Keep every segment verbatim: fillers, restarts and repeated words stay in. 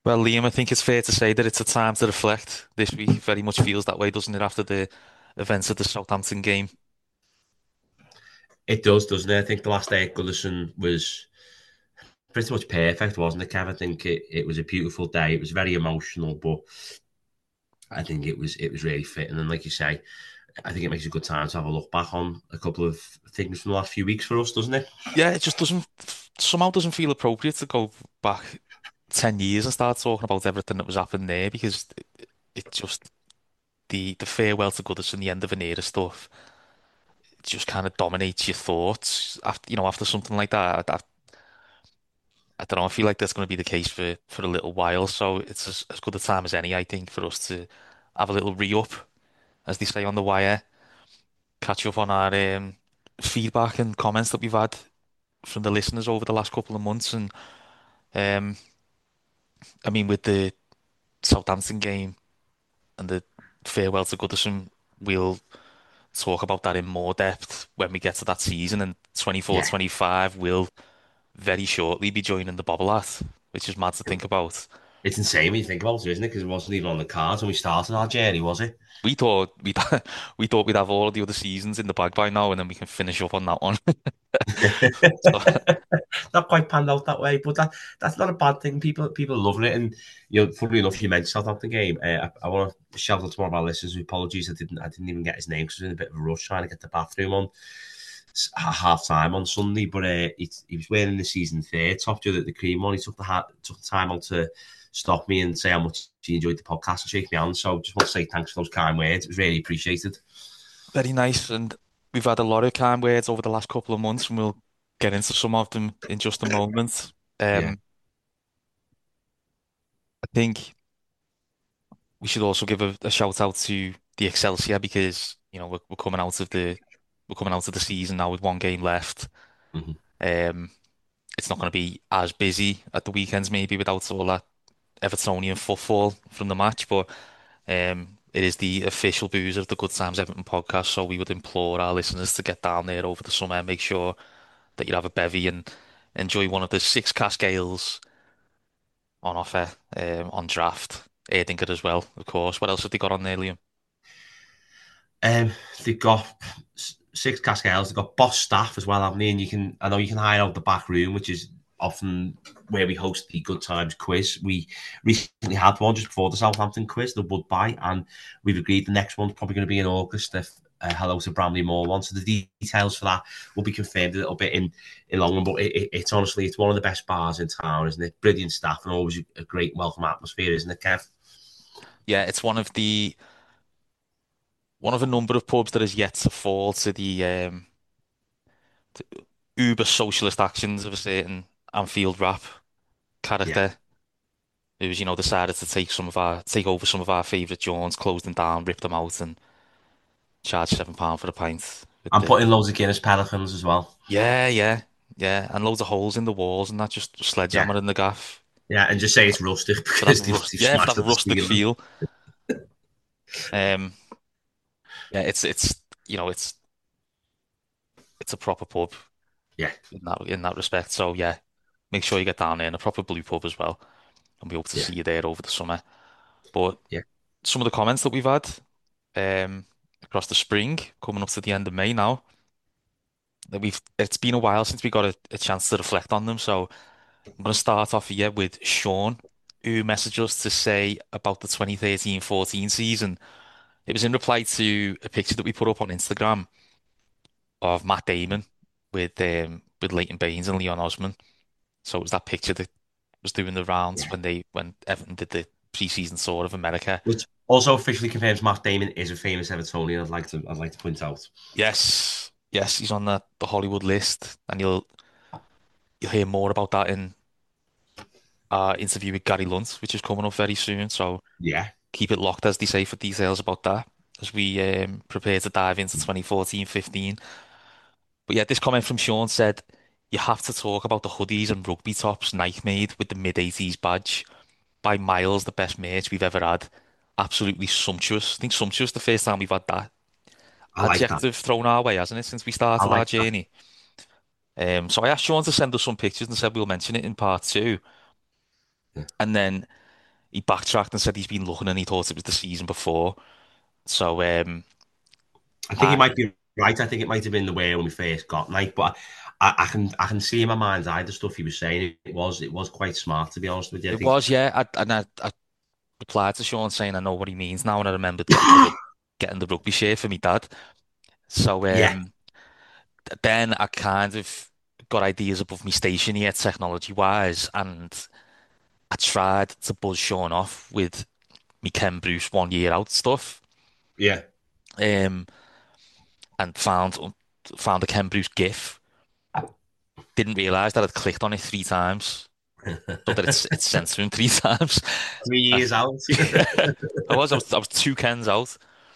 Well, Liam, I think it's fair to say that it's a time to reflect this week. Very much feels that way, doesn't it, after the events of the Southampton game? It does, doesn't it? I think the last day at Goodison was pretty much perfect, wasn't it, Kev? I think it, it was a beautiful day. It was very emotional, but I think it was it was really fitting. And like you say, I think it makes a good time to have a look back on a couple of things from the last few weeks for us, doesn't it? Yeah, it just doesn't, somehow doesn't feel appropriate to go back ten years and start talking about everything that was happening there because it, it just, the, the farewell to Goodison, the end of an era stuff, it just kind of dominates your thoughts after, you know, after something like that. I, I, I don't know, I feel like that's going to be the case for, for a little while. So it's as, as good a time as any, I think, for us to have a little re-up, as they say on the wire, catch up on our um, feedback and comments that we've had from the listeners over the last couple of months. And um, I mean, with the Southampton game and the farewell to Goodison, we'll talk about that in more depth when we get to that season. And twenty-four Yeah. twenty-five will very shortly be joining the Bobble Hat, which is mad to think about. It's insane when you think about it, isn't it? Because it wasn't even on the cards when we started our journey, was it? We thought we'd we thought we'd have all of the other seasons in the bag by now, and then we can finish up on that one. So Not quite panned out that way, but that that's not a bad thing. People people are loving it, and you know, funnily enough, you mentioned Southampton game. Uh, I, I want to shout out to one of our listeners. Apologies, I didn't I didn't even get his name because I was in a bit of a rush trying to get the bathroom on half time on Sunday. But uh, he, he was wearing the season third top, the, the cream one. He took the hat, took the time out to stop me and say how much he enjoyed the podcast and shake me hand. So just want to say thanks for those kind words. It was really appreciated. very nice, and we've had a lot of kind words over the last couple of months, and we'll get into some of them in just a moment. Yeah, Um, I think we should also give a, a shout out to the Excelsior because you know we're, we're coming out of the we're coming out of the season now with one game left. mm-hmm. Um, it's not going to be as busy at the weekends maybe without all that Evertonian footfall from the match, but um, it is the official booze of the Good Times Everton podcast, so we would implore our listeners to get down there over the summer and make sure that you have a bevy and enjoy one of the six cask ales on offer um, on draft. Erdinger as well, of course. What else have they got on there, Liam? Um, they've got six cascades. They've got boss staff as well, haven't they? And you can, I know you can hire out the back room, which is often where we host the Good Times quiz. We recently had one just before the Southampton quiz, the Woodbine, and we've agreed the next one's probably going to be in August. If uh, hello to Bramley Moore one, so the details for that will be confirmed a little bit in in long run. But it, it, it's honestly, it's one of the best bars in town, isn't it? Brilliant staff and always a great welcome atmosphere, isn't it, Kev? Yeah, it's one of the one of a number of pubs that has yet to fall to the um, to uber socialist actions of a certain Anfield rap Yeah. character who's, you know, decided to take some of our take over some of our favourite joints, close them down, rip them out, and charge seven pound for a pint with I'm the putting loads of Guinness Pelicans as well. yeah, yeah, yeah, and loads of holes in the walls and that just Yeah. sledgehammer in the gaff Yeah, and just say it's rustic for that because they've, rust, they've yeah, for smashed that at the rustic ceiling. feel. Um, yeah, it's it's you know it's it's a proper pub Yeah, in that in that respect. So yeah, make sure you get down there in a proper blue pub as well, and we hope to yeah, see you there over the summer. But yeah. some of the comments that we've had um across the spring, coming up to the end of May now, that we've it's been a while since we got a, a chance to reflect on them. So I'm going to start off here with Sean, who messaged us to say about the twenty thirteen fourteen season. It was in reply to a picture that we put up on Instagram of Matt Damon with um with Leighton Baines and Leon Osman. So it was that picture that was doing the rounds Yeah. when they when Everton did the pre-season tour of America. Which also officially confirms Matt Damon is a famous Evertonian. I'd like to, I'd like to point out. Yes, yes, he's on the, the Hollywood list, and you'll you'll hear more about that in our interview with Gary Lunt, which is coming up very soon. So Yeah, keep it locked, as they say, for details about that as we um, prepare to dive into twenty fourteen fifteen. But yeah, this comment from Sean said, you have to talk about the hoodies and rugby tops Nike made with the mid eighties badge. By miles, the best merch we've ever had. Absolutely sumptuous. I think sumptuous the first time we've had that I like that. adjective thrown our way, hasn't it, since we I started our like that. journey? Um, so I asked Sean to send us some pictures and said we'll mention it in part two. Yeah. And then he backtracked and said he's been looking and he thought it was the season before. So um, I think he I might be right. I think it might have been the way when we first got Nike, but I, I can I can see in my mind's eye the stuff he was saying. It was it was quite smart, to be honest with you. I it think. was yeah, I, and I, I replied to Sean saying I know what he means now, and I remembered getting the getting the rugby shirt for me dad. So Yeah, um, then I kind of got ideas above me station here, technology wise, and I tried to buzz Sean off with me Ken Bruce one year out stuff. yeah. Um, and found found a Ken Bruce GIF. Didn't realize that I'd clicked on it three times, so that it's it's sent to him three times. Three And, years out. yeah, I was I was I was two Kens out.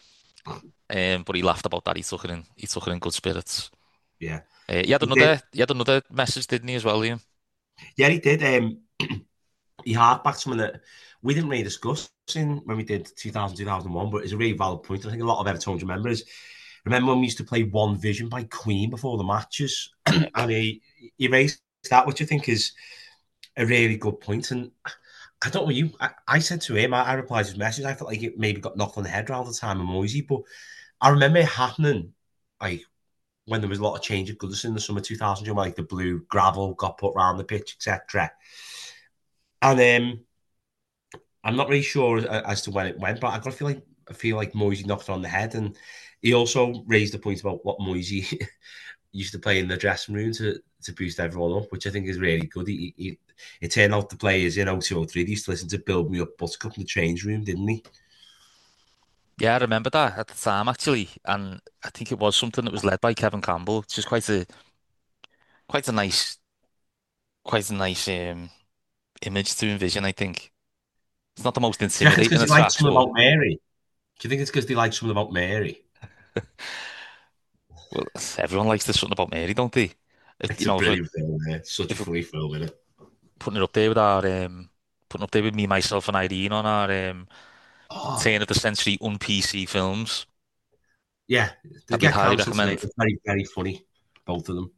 Um, but he laughed about that. He took it in he took it in good spirits. Yeah, Uh, he had he did. another he had another message, didn't he, as well, Liam? Yeah, he did. Um, he harked something that we didn't really discuss in when we did two thousand, two thousand one, but it's a really valid point. I think a lot of Evertonians remember is remember when we used to play One Vision by Queen before the matches, Yeah. and he he raised that, which I think is a really good point. And I don't know you. I, I said to him, I, I replied to his message. I felt like it maybe got knocked on the head around the time of Moisey, but I remember it happening like when there was a lot of change at Goodison in the summer two thousand, you know, like the blue gravel got put around the pitch, et cetera. And um, I'm not really sure as to when it went, but I got to feel like I feel like Moisey knocked it on the head, and he also raised the point about what Moisey used to play in the dressing room to to boost everyone up, which I think is really good. He, he it turned out the players in oh two oh three they used to listen to Build Me Up Buttercup in the change room, didn't he? Yeah, I remember that at the time actually, and I think it was something that was led by Kevin Campbell, which is quite a quite a nice quite a nice um, image to envision. I think it's not the most Do you reckon it's intimidating because of he liked tracks, something but about Mary? Do you think it's because they liked something about Mary? well, everyone likes this something about Mary, don't they? It, you It's a know, if we're, brilliant film, man. It's such a if we're funny film, isn't it? putting it up there with our um, putting up there with me, myself, and Irene on our um, Oh, turn of the century un P C films yeah. They that we'd get highly cancelled today. recommend. It's very, very funny, both of them.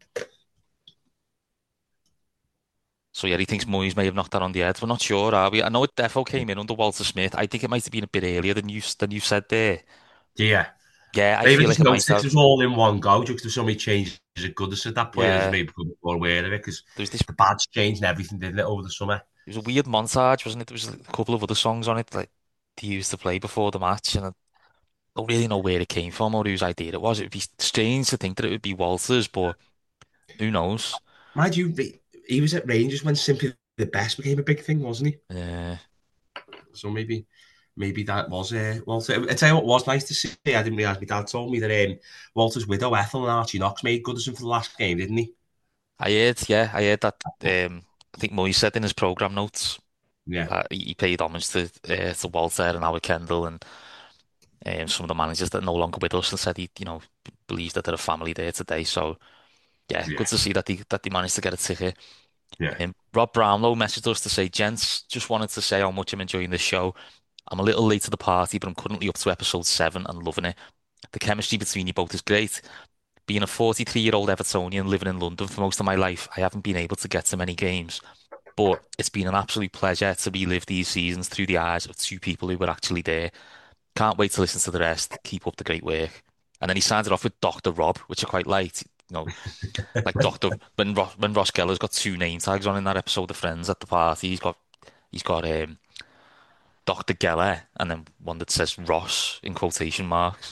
So yeah, he thinks Moyes may have knocked that on the head. We're not sure, are we? I know it defo came in under Walter Smith. I think it might have been a bit earlier than you than you said there. Yeah. Yeah, I Maybe feel just like it might noticed it have. was all in one go, just because so many changes at Goodness at that point. I just Yeah, maybe become more aware of it because there was this. the badge changed and everything, didn't it, over the summer? It was a weird montage, wasn't it? There was a couple of other songs on it like they used to play before the match, and I don't really know where it came from or whose idea it was. It would be strange to think that it would be Walter's, but who knows? Mind you, he was at Rangers when Simply the Best became a big thing, wasn't he? Yeah. So maybe maybe that was uh, Walter. I tell you what was nice to see. I didn't realise my dad told me that um, Walter's widow, Ethel, and Archie Knox made Goodison for the last game, didn't he? I heard, yeah, I heard that. Um, I think Moyes said in his program notes Yeah, that he he paid homage to uh, to Walter and Howard Kendall and um, some of the managers that are no longer with us, and said he, you know, believes that they're a family there today. So yeah, good yeah, to see that they that they managed to get a ticket. yeah. Um, Rob Brownlow messaged us to say, "Gents, just wanted to say how much I'm enjoying the show. I'm a little late to the party, but I'm currently up to episode seven and loving it. The chemistry between you both is great. Being a forty-three-year-old Evertonian living in London for most of my life, I haven't been able to get to many games, but it's been an absolute pleasure to relive these seasons through the eyes of two people who were actually there. Can't wait to listen to the rest. Keep up the great work." And then he signed it off with Doctor Rob, which I quite liked. You know, like Doctor when Ross, when Ross Geller's got two name tags on in that episode of Friends at the party. He's got he's got um Doctor Geller and then one that says Ross in quotation marks.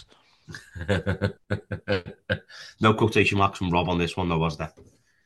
No quotation marks from Rob on this one, though, was there?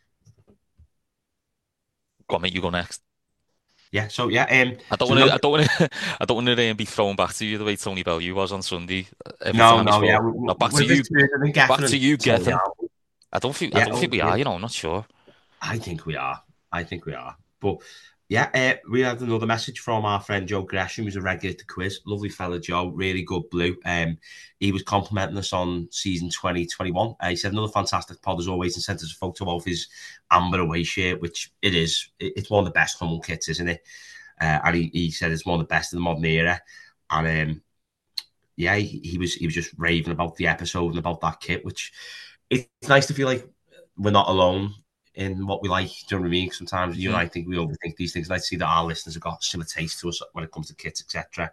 Go on, mate, you go next. Yeah. So yeah. Um. I don't So want no, to. I don't want to. I don't want to um, be thrown back to you the way Tony Bellew was on Sunday. Every no, time he no. Yeah, scored. we, No, back we, to we're you. returning and Back Geffen to and you, Tony Gethin. out. I don't think. I Yeah. don't Oh, think we yeah. are. You know, I'm not sure. I think we are. I think we are. But yeah, uh, we had another message from our friend Joe Gresham, who's a regular to quiz. Lovely fella, Joe. Really good blue. Um, he was complimenting us on season twenty twenty-one. Uh, he said another fantastic pod as always, and sent us a photo of his amber away shirt, which it is. It, it's one of the best Hummel kits, isn't it? Uh, and he, he said it's one of the best in the modern era. And um, yeah, he, he was he was just raving about the episode and about that kit, which it's nice to feel like we're not alone in what we like. Do you know what I mean? Sometimes you and Hmm. I think we overthink these things. And I see that our listeners have got similar taste to us when it comes to kits, et cetera.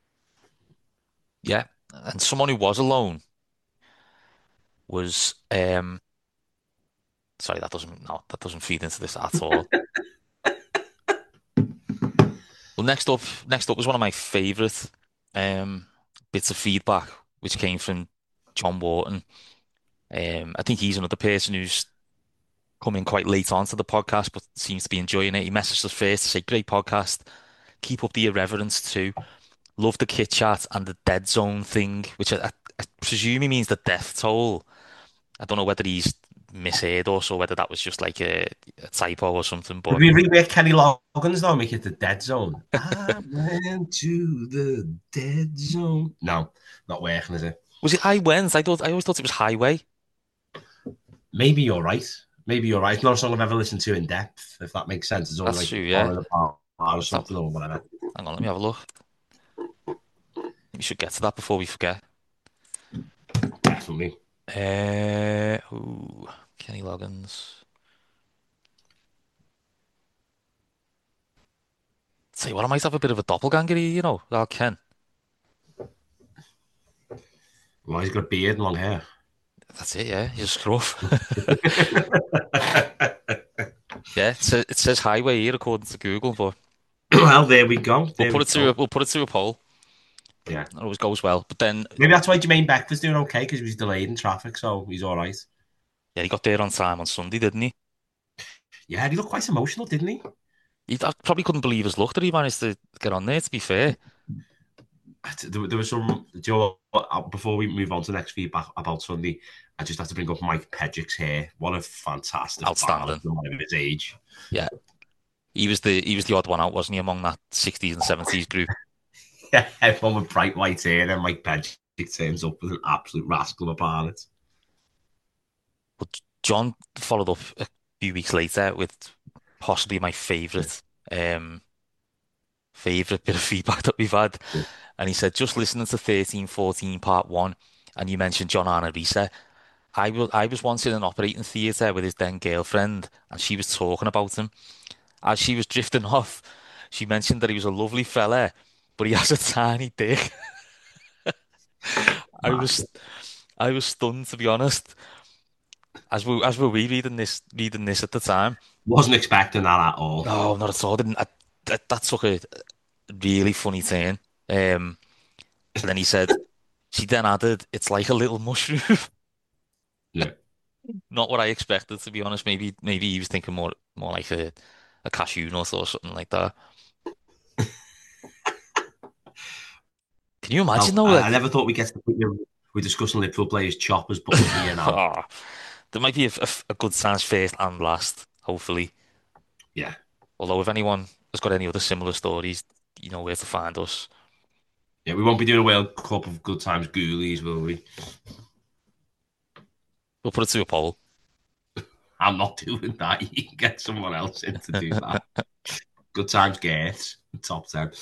Yeah. And someone who was alone was um sorry, that doesn't no, that doesn't feed into this at all. Well, next up, next up was one of my favorite um bits of feedback, which came from John Wharton. Um, I think he's another person who's come in quite late on to the podcast, but seems to be enjoying it. He messaged us first to say, "Great podcast. Keep up the irreverence too. Love the kit chat and the dead zone thing," which I, I, I presume he means the death toll. I don't know whether he's misheard us or whether that was just like a, a typo or something. Would But we remake Kenny Loggins though, make it the dead zone? I went to the dead zone. No, not working, is it? was it High Winds? I thought I always thought it was Highway. Maybe you're right. Maybe you're right. It's not a song I've ever listened to in depth, if that makes sense. It's only That's like true. Yeah. on the bar or Let's have, something or whatever. hang on, let me have a look. We should get to that before we forget. Definitely. Uh, ooh, Kenny Loggins. Tell you what, I might have a bit of a doppelganger here, you know, that Ken. Well, he's got a beard and long hair. That's it, yeah. He's a scruff. Yeah, it says, it says highway here according to Google, but Well, there we go. we'll There put we it to a, go. we'll put it to a poll. Yeah. It always goes well. But then, Maybe that's why Jermaine Beckford's doing okay because he was delayed in traffic, so he's all right. yeah, he got there on time on Sunday, didn't he? Yeah, he looked quite emotional, didn't he? He I probably couldn't believe his luck that he managed to get on there, to be fair. There, there was some. Do you know what, uh, before we move on to the next feedback about Sunday, I just have to bring up Mike Pedrick's hair. What a fantastic barber Outstanding. for a man of his age. Yeah. He was the he was the odd one out, wasn't he, among that sixties and seventies group? Yeah, everyone with bright white hair, and Mike Pedrick turns up with an absolute rascal of a pilot. But John followed up a few weeks later with possibly my favourite um favourite bit of feedback that we've had. And he said, just listening to thirteen fourteen part one, and you mentioned John Arne Riise. I was I was once in an operating theatre with his then girlfriend, and she was talking about him. As she was drifting off, she mentioned that he was a lovely fella, but he has a tiny dick. I Mad. was I was stunned, to be honest. As we as were we reading this reading this at the time. Wasn't expecting that at all. No, not at all. Didn't I, that, that took a really funny turn. Um, and then he said, she then added, "It's like a little mushroom." Yeah. Not what I expected, to be honest. Maybe maybe he was thinking more more like a, a cashew nut or something like that. Can you imagine Well, though? I, I Like, never thought we get to the point where we're discussing Liverpool players' choppers, but we're here now. ah, there might be a, a, a good chance first and last, hopefully. Yeah. Although if anyone has got any other similar stories, you know where to find us. Yeah, we won't be doing a World Cup of Good Times Ghoulies, will we? We'll put it to a poll. I'm not doing that. You can get someone else in to do that. Good Times Gates, top ten.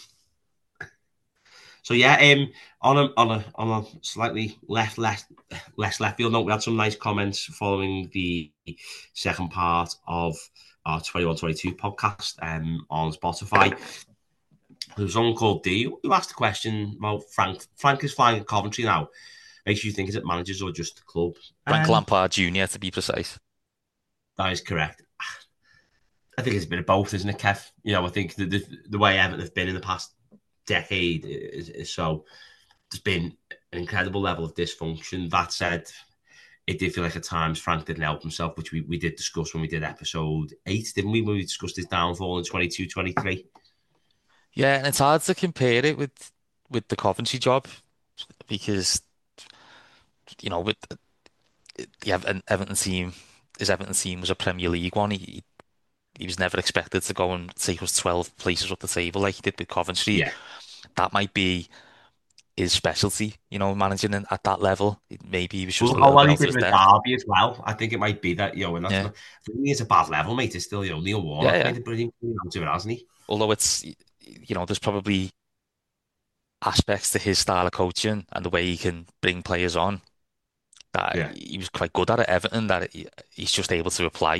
So yeah, um, on a on a on a slightly left left less left field note, we had some nice comments following the second part of our twenty-one twenty-two podcast um on Spotify. There was someone called D who asked a question about Frank. Frank is flying at Coventry now. Makes you think, is it managers or just the club? Frank Um, Lampard Junior, to be precise. that is correct. I think it's a bit of both, isn't it, Kev? You know, I think the the, the way Everton have been in the past decade is, is so there's been an incredible level of dysfunction. That said, it did feel like at times Frank didn't help himself, which we, we did discuss when we did episode eight, didn't we? When we discussed his downfall in twenty-two twenty-three. Yeah, and it's hard to compare it with with the Coventry job because you know with the Everton, Everton team, his Everton team was a Premier League one. He he was never expected to go and take us twelve places up the table like he did with Coventry. Yeah. That might be his specialty, you know, managing at that level. Maybe he was just Well, a how little well bit he out of did his with depth. Derby as well. I think it might be that, you know, and that's Yeah, not, for me, it's a bad level, mate. It's still, you know, Neil yeah, Warnock yeah. made a brilliant thing out of it, hasn't he? Although it's, you know, there's probably aspects to his style of coaching and the way he can bring players on that Yeah. he was quite good at at Everton that he, he's just able to apply.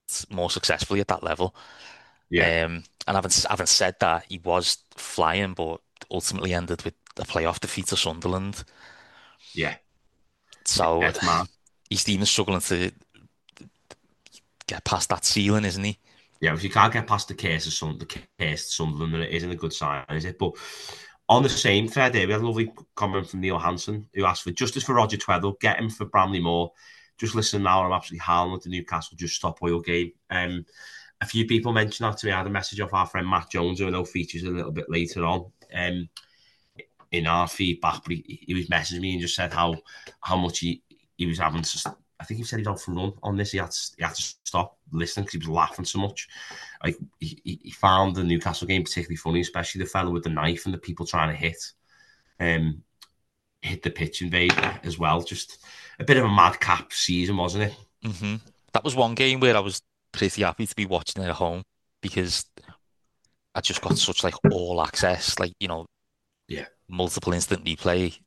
more successfully at that level. Yeah, Um, and having having said that, he was flying, but ultimately ended with a playoff defeat to Sunderland. yeah, So it's mad. he's even struggling to get past that ceiling, isn't he? Yeah, if you can't get past the case of Sun, the case of Sunderland, then it isn't a good sign, is it? But on the same thread, here, we had a lovely comment from Neil Hansen who asked for justice for Roger Tweddle, get him for Bramley Moore. Just listen now, I'm absolutely howling at the Newcastle just stop oil game. Um, a few people mentioned that to me. I had a message off our friend Matt Jones, who I know features a little bit later on. Um, in our feedback, but he, he was messaging me and just said how how much he, he was having to. I think he said he'd on for run on this. He had to, he had to stop listening because he was laughing so much. Like he, he found the Newcastle game particularly funny, especially the fellow with the knife and the people trying to hit um hit the pitch invader as well. Just a bit of a madcap season, wasn't it? hmm That was one game where I was pretty happy to be watching it at home because I just got such like all access, like you know, Yeah. multiple instant replay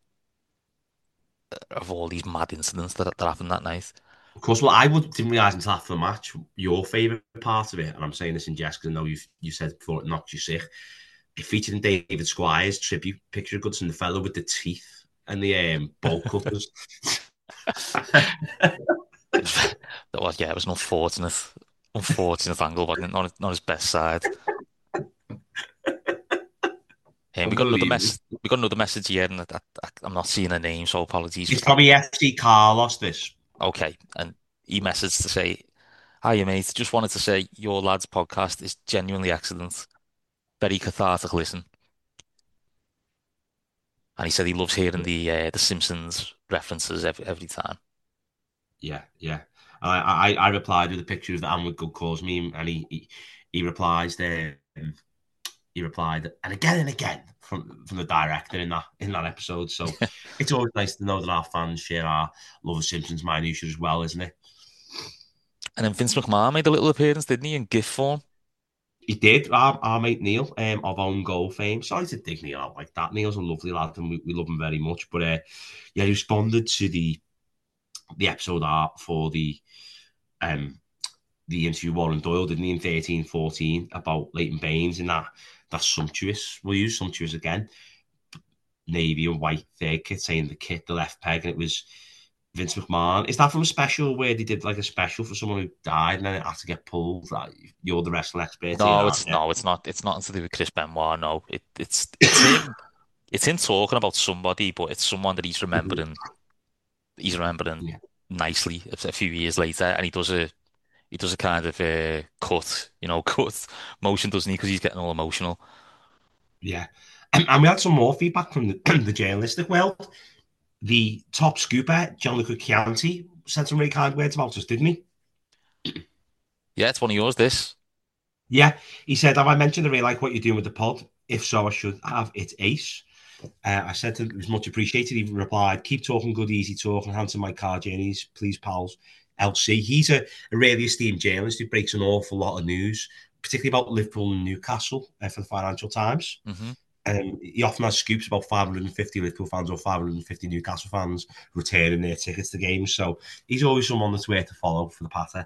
of all these mad incidents that that happened that night. Of course, well, I would, didn't realise until after the match your favourite part of it, and I'm saying this in jest because I know you've you said before it knocked you sick. It featured in David Squire's tribute picture of Goodson, the fellow with the teeth and the um, bowl cutters. It was, that was yeah, it was an unfortunate, unfortunate angle, wasn't it? Not not his best side. And we got another Unbelievable. mess. We got another message here, and I, I, I'm not seeing a name, so apologies for It's that. probably F C Carlos, this. Okay, and he messaged to say, "Hiya, mate. Just wanted to say your lads' podcast is genuinely excellent, very cathartic listen." And he said he loves hearing the uh, the Simpsons references every every time. Yeah, yeah. I, I, I replied with a picture of the Amwood Good Cause meme, and he, he, he replies there. Um, he replied, and again and again from from the director in that in that episode. So it's always nice to know that our fans share our love of Simpsons minutiae as well, isn't it? And then Vince McMahon made a little appearance, didn't he, in GIF form? He did. Our, our mate Neil, um, of own goal fame. Sorry to dig Neil out like that. Neil's a lovely lad, and we, we love him very much. But uh, yeah, he responded to the the episode art for the um the interview Warren Doyle, didn't he, in thirteen fourteen about Leighton Baines and that that sumptuous. We'll use sumptuous again. Navy and white third kit, saying the kit, the left peg, and it was Vince McMahon. Is that from a special where they did like a special for someone who died and then it had to get pulled? Like, you're the wrestling expert here, No, aren't it's you? no, it's not. It's nothing to do with Chris Benoit. No, it, it's it's him. It's him talking about somebody, but it's someone that he's remembering. He's remembering Yeah. nicely a, a few years later, and he does a he does a kind of a cut, you know, cut motion, doesn't he? Because he's getting all emotional. Yeah. And, and we had some more feedback from the, the journalistic world. The top scooper, Gianluca Chianti, said some really kind words about us, didn't he? Yeah, it's one of yours. This. Yeah. He said, have I mentioned I really like what you're doing with the pod? If so, I should have. It's ace. Uh, I said to him, it was much appreciated. He replied, keep talking good, easy talk, and handsome my car journeys, please, pals. L C. He's a, a really esteemed journalist who breaks an awful lot of news, particularly about Liverpool and Newcastle uh, for the Financial Times. hmm Um, he often has scoops about five hundred fifty Liverpool fans or five hundred fifty Newcastle fans returning their tickets to games. So he's always someone that's worth to follow for the Patter.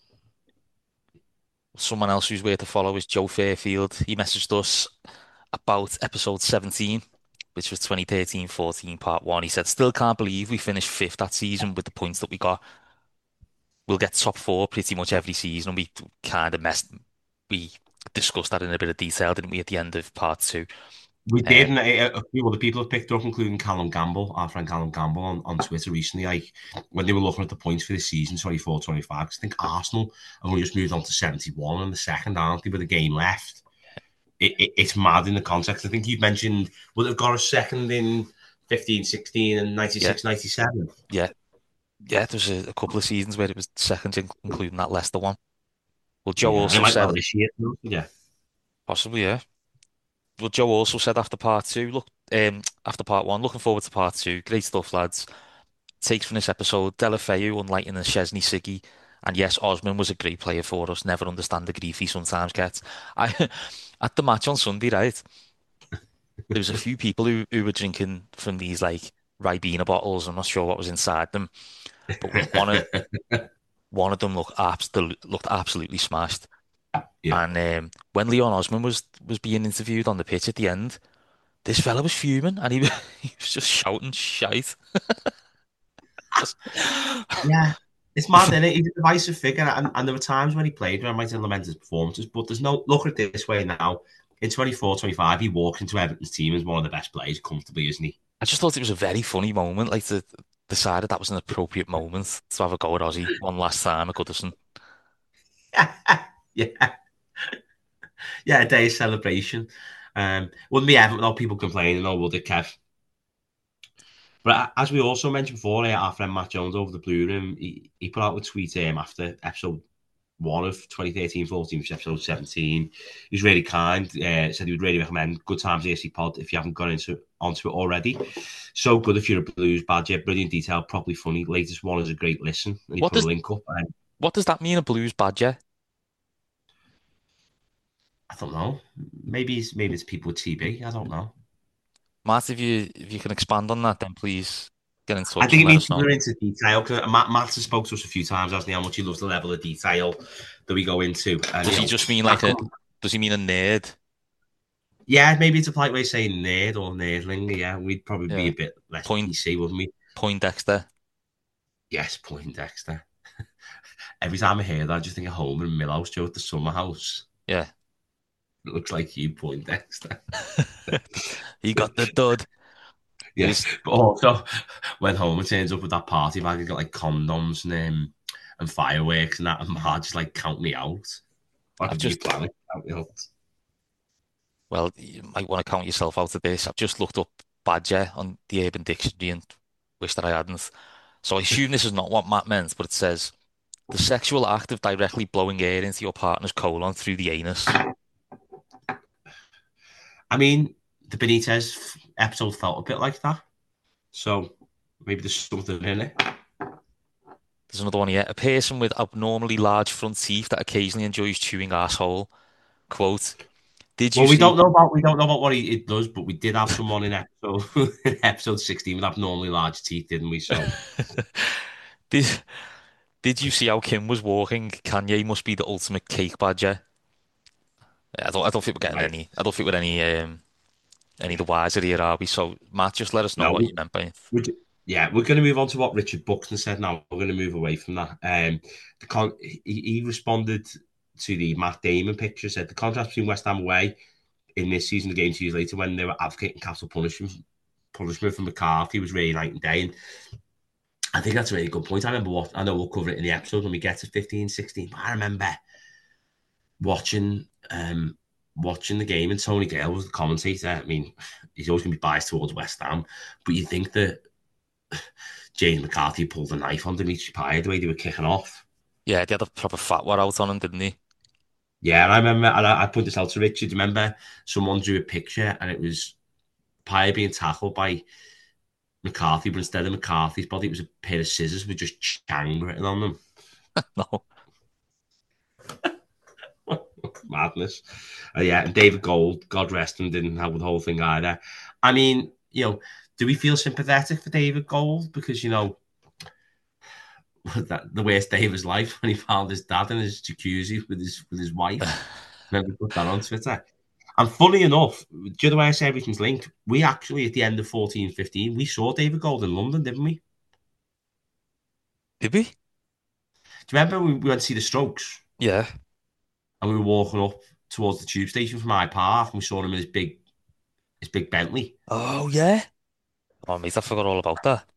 Someone else who's worth to follow is Joe Fairfield. He messaged us about episode seventeen, which was twenty thirteen fourteen part one. He said, still can't believe we finished fifth that season with the points that we got. We'll get top four pretty much every season. And we kind of messed, we discussed that in a bit of detail, didn't we, at the end of part two? We Uh, did, and a, a few other people have picked up, including Callum Gamble, our friend Callum Gamble, on, on Twitter recently. Like when they were looking at the points for this season, twenty-four twenty-five, because I think Arsenal have only just moved on to seventy-one in the second, aren't they, with a game left? It, it, it's mad in the context. I think you mentioned, would have got a second in fifteen sixteen and yeah, ninety-six ninety-seven. yeah, yeah. There's a, a couple of seasons where it was second, in- including that Leicester one. Well, Joe Yeah, it also might said, well this year. Yeah. possibly, yeah. Well, Joe also said after part two, look, um, after part one, looking forward to part two. Great stuff, lads. Takes from this episode, Delafeu unlighting the Chesney Siggy. And yes, Osman was a great player for us. Never understand the grief he sometimes gets. I at the match on Sunday, right? There was a few people who, who were drinking from these like Ribena bottles. I'm not sure what was inside them, but one of one of them looked absolutely looked absolutely smashed. Yeah. And um, when Leon Osman was was being interviewed on the pitch at the end, this fella was fuming and he was, he was just shouting shite. Just Yeah. It's mad, isn't it? He's a divisive figure, and, and there were times when he played where I might have lamented his performances, but there's no look at it this way now. In twenty-four, twenty-five, he walks into Everton's team as one of the best players comfortably, isn't he? I just thought it was a very funny moment. Like to decided that was an appropriate moment to have a go at Ozzy one last time at Goodison. Yeah. Yeah, a day of celebration. Um, wouldn't be Everton, though, people complaining, oh, would it, Kev? But as we also mentioned before, eh, our friend Matt Jones over the Blue Room, he, he put out a tweet um, after episode one of twenty thirteen fourteen, which is episode seventeen. He was really kind. Uh, said he would really recommend Good Times A C Pod if you haven't gone into onto it already. So good if you're a Blues badger. Brilliant detail, properly funny. Latest one is a great listen. And he What put a does link up. And what does that mean, a blues badger? I don't know. Maybe it's, maybe it's people with T B. I don't know. Matt, if you if you can expand on that, then please get in I touch think and it let means us people know. are into detail. Cause Matt, Matt has spoke to us a few times, hasn't he? How much he loves the level of detail that we go into. And, Does you he know, just mean that like a comes, does he mean a nerd? yeah, maybe it's a polite way of saying nerd or nerdling. Yeah, we'd probably be Yeah. a bit less Point P C, wouldn't we? Poindexter. Yes, Poindexter. Every time I hear that, I just think of Homer and Millhouse Joe at the summer house. Yeah. It looks like you, Poindexter. He got the dud. It Yeah, was but also when Homer turns up with that party bag, he's got like condoms and um, and fireworks and that, and Marge like count me out. What I've are you just planning? Count me out. well, you might want to count yourself out of this. I've just looked up badger on the Urban Dictionary and wish that I hadn't. So I assume this is not what Matt meant, but it says the sexual act of directly blowing air into your partner's colon through the anus. I mean, the Benitez episode felt a bit like that, so maybe there's something in it. There's another one here. A person with abnormally large front teeth that occasionally enjoys chewing asshole. Quote, did you Well, we see don't know about we don't know about what he, it does, but we did have someone in episode in episode sixteen with abnormally large teeth, didn't we? So did did you see how Kim was walking? Kanye must be the ultimate cake badger. Yeah, I don't I don't think we're getting right, any I don't think we're any um any the wiser here, are we? So Matt, just let us know what no, you meant by it. we yeah, we're going to move on to what Richard Buxton said. Now we're going to move away from that. Um, the con he, he responded to the Matt Damon picture. Said the contrast between West Ham away in this season, the game two years later, when they were advocating capital punishment punishment for McCarthy was really night and day. And I think that's a really good point. I remember what I know we'll cover it in the episode when we get to fifteen, sixteen. But I remember watching um watching the game and Tony Gale was the commentator. I mean, he's always going to be biased towards West Ham, but you think that James McCarthy pulled a knife on Dimitri Payet the way they were kicking off. Yeah, they had a proper fat one out on him, didn't he? Yeah, and I remember, and I, I pointed this out to Richard. Remember, someone drew a picture, and it was Payet being tackled by McCarthy, but instead of McCarthy's body, it was a pair of scissors with just Chang written on them. No. Madness. Uh, yeah, and David Gold, God rest him, didn't have the whole thing either. I mean, you know, do we feel sympathetic for David Gold? Because, you know, that the worst day of his life when he found his dad in his jacuzzi with his with his wife. Remember, put that on Twitter. And funny enough, do you know why I say everything's linked? We actually, at the end of fourteen fifteen, we saw David Gold in London, didn't we? Do Did we? you remember we went to see the Strokes Yeah. and we were walking up towards the tube station from Hyde Park and we saw him in his big his big Bentley. Oh yeah. Oh mate, I forgot all about that.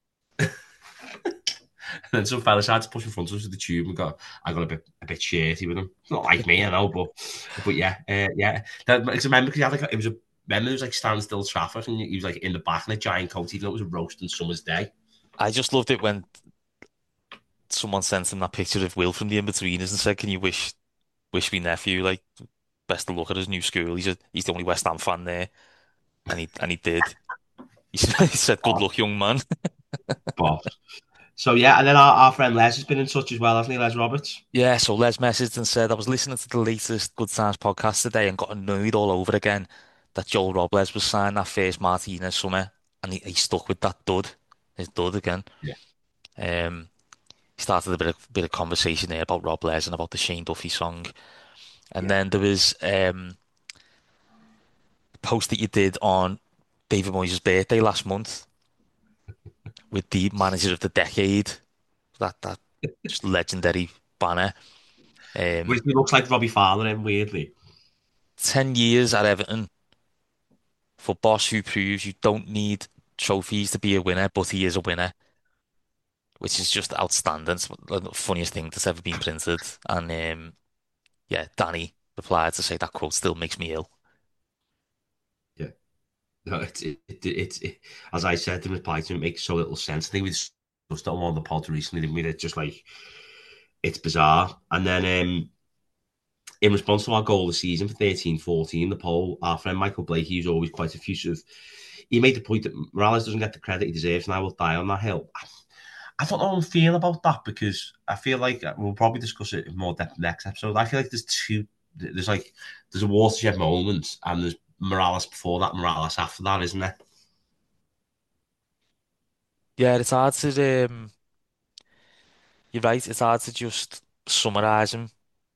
And then some fella tried to push in front of us with the tube and got I got a bit a bit shirty with him. Not like me, I know, but but yeah, uh, yeah. That, because I remember because he had like it was a remember it was like standstill traffic and he was like in the back in a giant coat, even though it was a roasting summer's day. I just loved it when someone sent him that picture of Will from the In-Betweeners and said, "Can you wish wish me nephew like best of luck at his new school? He's a, he's the only West Ham fan there," and he and he did. He said, he said, "Good Boss, luck, young man." boss. So yeah, and then our, our friend Les has been in touch as well, hasn't he, Les Roberts? Yeah, so Les messaged and said, I was listening to the latest Good Times podcast today and got annoyed all over again that Joel Robles was signed that first Martinez summer and he, he stuck with that dud, his dud again. Yeah. Um, started a bit of bit of conversation there about Rob Les and about the Shane Duffy song. And Yeah. then there was um, a post that you did on David Moyes' birthday last month with the manager of the decade. That that just legendary banner. Um, Which he looks like Robbie Fowler then, weirdly. ten years at Everton for boss who proves you don't need trophies to be a winner, but he is a winner, which is just outstanding. It's the funniest thing that's ever been printed. And um, yeah, Danny replied to say that quote still makes me ill. Yeah. No, it's it, it, it, it, as I said in reply to it, makes so little sense. I think we discussed it on one of the pods recently, didn't we? It's just like it's bizarre. And then um in response to our goal of the season for thirteen fourteen, the poll, our friend Michael Blakey, who's always quite effusive, he made the point that Morales doesn't get the credit he deserves, and I will die on that hill. I don't know how I feel about that because I feel like we'll probably discuss it in more depth next episode. I feel like there's two, there's like, there's a watershed moment and there's Morales before that, Morales after that, isn't there? Yeah, it's hard to um, you're right. It's hard to just summarize him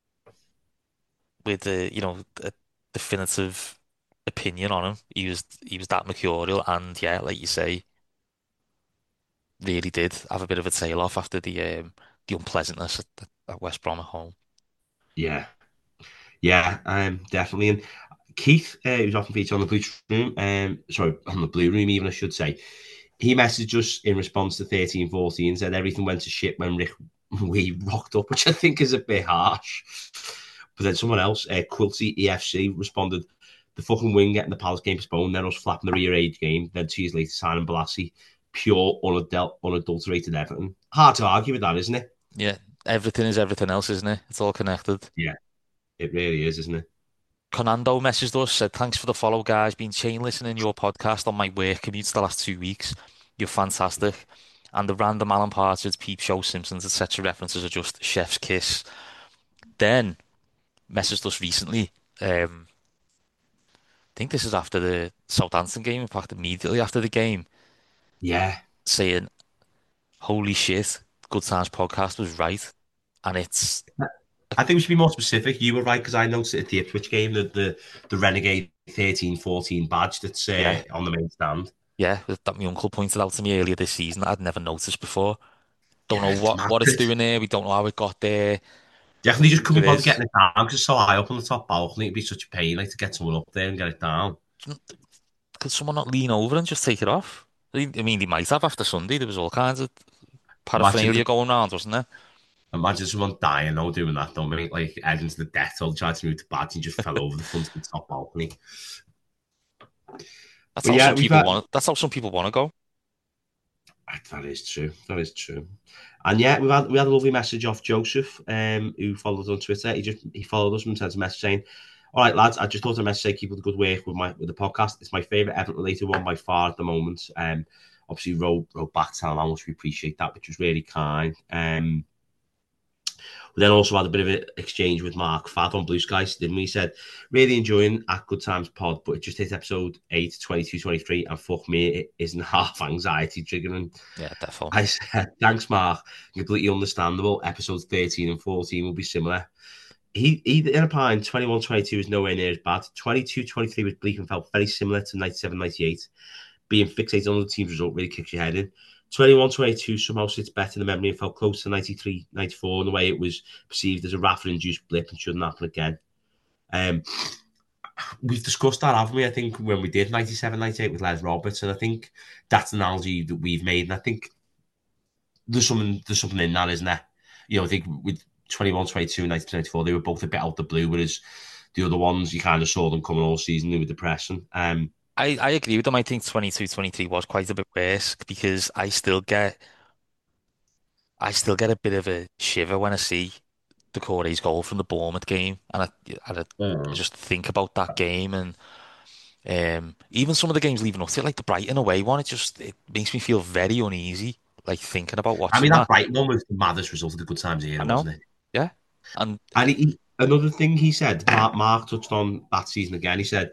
with a you know a definitive opinion on him. He was he was that mercurial, and yeah, like you say, really did have a bit of a tail off after the um, the unpleasantness at, at West Brom at home. Yeah, yeah, um, definitely. And Keith, uh, who's often featured on the Blue Room, um, sorry, on the Blue Room, even I should say, he messaged us in response to thirteen fourteen, said everything went to shit when Rick we rocked up, which I think is a bit harsh. But then someone else, uh, Quilty E F C, responded, the fucking wing getting the Palace game postponed, then us flapping the rear-age game, then two years later signing Balassi, pure unadul- unadulterated Everton. Hard to argue with that, isn't it? Yeah, everything is everything else, isn't it? It's all connected. Yeah, it really is, isn't it? Conando messaged us, said, thanks for the follow, guys. Been chain listening your podcast on my work commutes the last two weeks. You're fantastic. And the random Alan Partridge, Peep Show, Simpsons, et cetera references are just chef's kiss. Then messaged us recently. Um, I think this is after the Southampton game, in fact, immediately after the game, Yeah. saying, holy shit, Good Times podcast was right. And it's, I think we should be more specific. You were right, because I noticed it at the Ipswich game, the, the, the Renegade thirteen fourteen badge that's uh, yeah, on the main stand. yeah, that my uncle pointed out to me earlier this season that I'd never noticed before. Don't know Yeah, it's what, what it's massive. doing there. We don't know how it got there. Definitely just Who couldn't it bother is. getting it down because it's so high up on the top balcony. It'd be such a pain, like, to get someone up there and get it down. Could someone not lean over and just take it off? I I mean, they might have after Sunday. There was all kinds of Imagine paraphernalia going around, wasn't there? imagine someone dying though doing that, don't make like Evans the death toll tried to move the badge and just fell over the front of the top balcony. That's But how yeah, some we've people had want. That's how some people want to go. that is true. That is true. And yeah, we've had we had a lovely message off Joseph, um, who followed us on Twitter. He just he followed us and sent a message saying, all right, lads, I just thought a message say keep up the good work with my with the podcast. It's my favourite Everton related one by far at the moment. Um obviously wrote wrote back telling how much we appreciate that, which was really kind. Um We then also had a bit of an exchange with Mark Fad on Blue Skies, didn't we? He said, really enjoying at Good Times Pod, but it just hit episode eight, twenty-two, twenty-three, and fuck me, it isn't half anxiety triggering. Yeah, definitely. I said, thanks, Mark. Completely understandable. Episodes thirteen and fourteen will be similar. He, he in a pine, twenty-one, twenty-two is nowhere near as bad. twenty-two, twenty-three with Bleak and felt very similar to ninety-seven, ninety-eight. Being fixated on the team's result really kicks your head in. twenty-one twenty-two somehow sits better in the memory and felt close to ninety-three ninety-four in the way it was perceived as a Rafa-induced blip and shouldn't happen again. Um, we've discussed that, haven't we? I think when we did ninety-seven ninety-eight with Les Roberts, and I think that's an analogy that we've made, and I think there's something there's something in that, isn't there? You know, I think with twenty-one twenty-two, ninety-three ninety-four, they were both a bit out the blue, whereas the other ones, you kind of saw them coming all season, they were depressing. Um, I, I agree with them. I think twenty-two, twenty-three was quite a bit worse because I still get I still get a bit of a shiver when I see the Corey's goal from the Bournemouth game, and I, and I mm. just think about that game, and um, even some of the games leaving up to it, like the Brighton away one, it just it makes me feel very uneasy, like thinking about I watching mean, that that. Brighton one was the maddest result of the Good Times I era, know, wasn't it? yeah, and And he, another thing he said, Mark, Mark touched on that season again. He said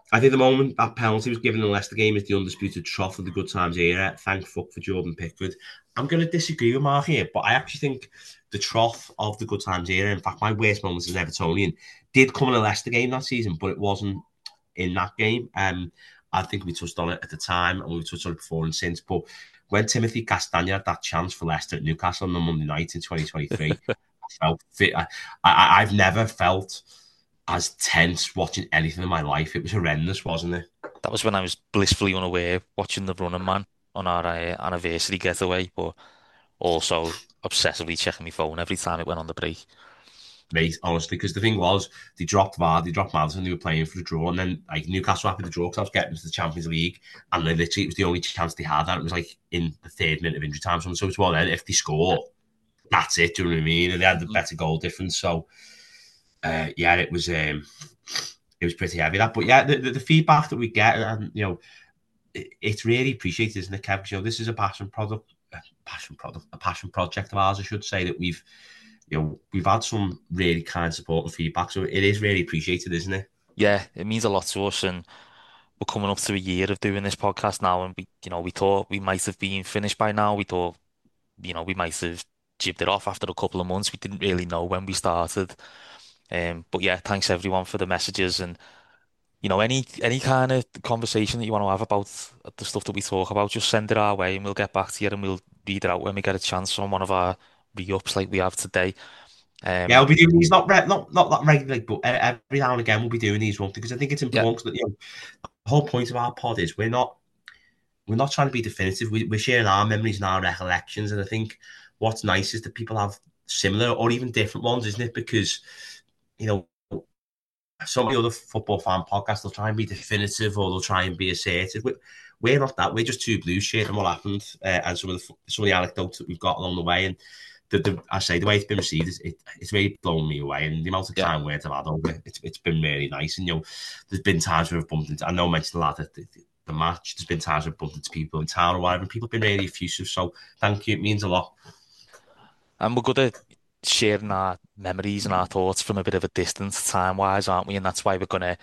I think the moment that penalty was given in the Leicester game is the undisputed trough of the good times era. Thank fuck for Jordan Pickford. I'm going to disagree with Mark here, but I actually think the trough of the good times era, in fact, my worst moments as an Evertonian, did come in a Leicester game that season, but it wasn't in that game. Um, I think we touched on it at the time, and we've touched on it before and since. But when Timothy Castagne had that chance for Leicester at Newcastle on the Monday night in twenty twenty-three, I felt fit. I, I, I've never felt as tense watching anything in my life. It was horrendous, wasn't it? That was when I was blissfully unaware watching the Running Man on our uh, anniversary getaway, but also obsessively checking my phone every time it went on the break. Mate, honestly, because the thing was, they dropped VAR, they dropped Madison, they were playing for the draw, and then like Newcastle happy to draw because I was getting into the Champions League, and they literally it was the only chance they had, and it was like in the third minute of injury time. So it's well, then if they Yeah. score, that's it. Do you know what I mean? And they had the Mhm. better goal difference, so uh, yeah, it was um, it was pretty heavy that. But yeah, the, the, the feedback that we get, and you know, it, it's really appreciated, isn't it, Kev? 'Cause, you know, this is a passion product, a passion product, a passion project of ours, I should say, that we've you know, we've had some really kind support and feedback, so it is really appreciated, isn't it? Yeah, it means a lot to us, and we're coming up to a year of doing this podcast now, and we, you know, we thought we might have been finished by now. We thought, you know, we might have jibbed it off after a couple of months. We didn't really know when we started. Um, but yeah, thanks everyone for the messages, and you know, any any kind of conversation that you want to have about the stuff that we talk about, just send it our way, and we'll get back to you, and we'll read it out when we get a chance on one of our re-ups like we have today. Yeah, Um, we'll be doing these not re- not not that regularly, but uh, every now and again we'll be doing these ones because I think it's yeah, important. That you know, the whole point of our pod is we're not we're not trying to be definitive. We, we're sharing our memories and our recollections, and I think what's nice is that people have similar or even different ones, isn't it? Because you know, some of the other football fan podcasts they'll try and be definitive or they'll try and be assertive. We're, we're not that. We're just two blues sharing what happened uh, and some of the some of the anecdotes that we've got along the way. And the, the I say the way it's been received, is, it, it's really blown me away. And the amount of yeah. kind words I've had over it, it's, it's been really nice. And you know, there's been times where I've bumped into. I know I mentioned a lot at the, the match. There's been times where I've bumped into people in town or whatever, and people have been really effusive. So thank you. It means a lot. And we're good at sharing our memories and our thoughts from a bit of a distance time-wise, aren't we? And that's why we're gonna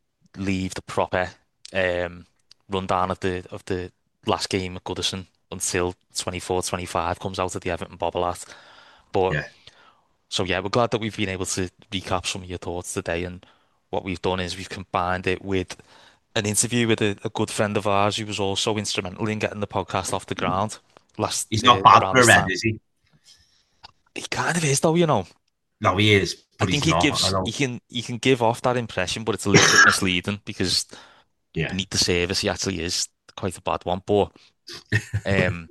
leave the proper um, rundown of the of the last game at Goodison until twenty-four twenty-five comes out at the Everton Bobolat. But Yeah. so yeah, we're glad that we've been able to recap some of your thoughts today. And what we've done is we've combined it with an interview with a, a good friend of ours who was also instrumental in getting the podcast off the ground last He's not uh, bad around for a this red, time. is he? He kind of is though, you know. No, he is, I but he's think he not. I gives he know. can he can give off that impression, but it's a little bit misleading because Yeah. beneath the surface he actually is quite a bad one. But um,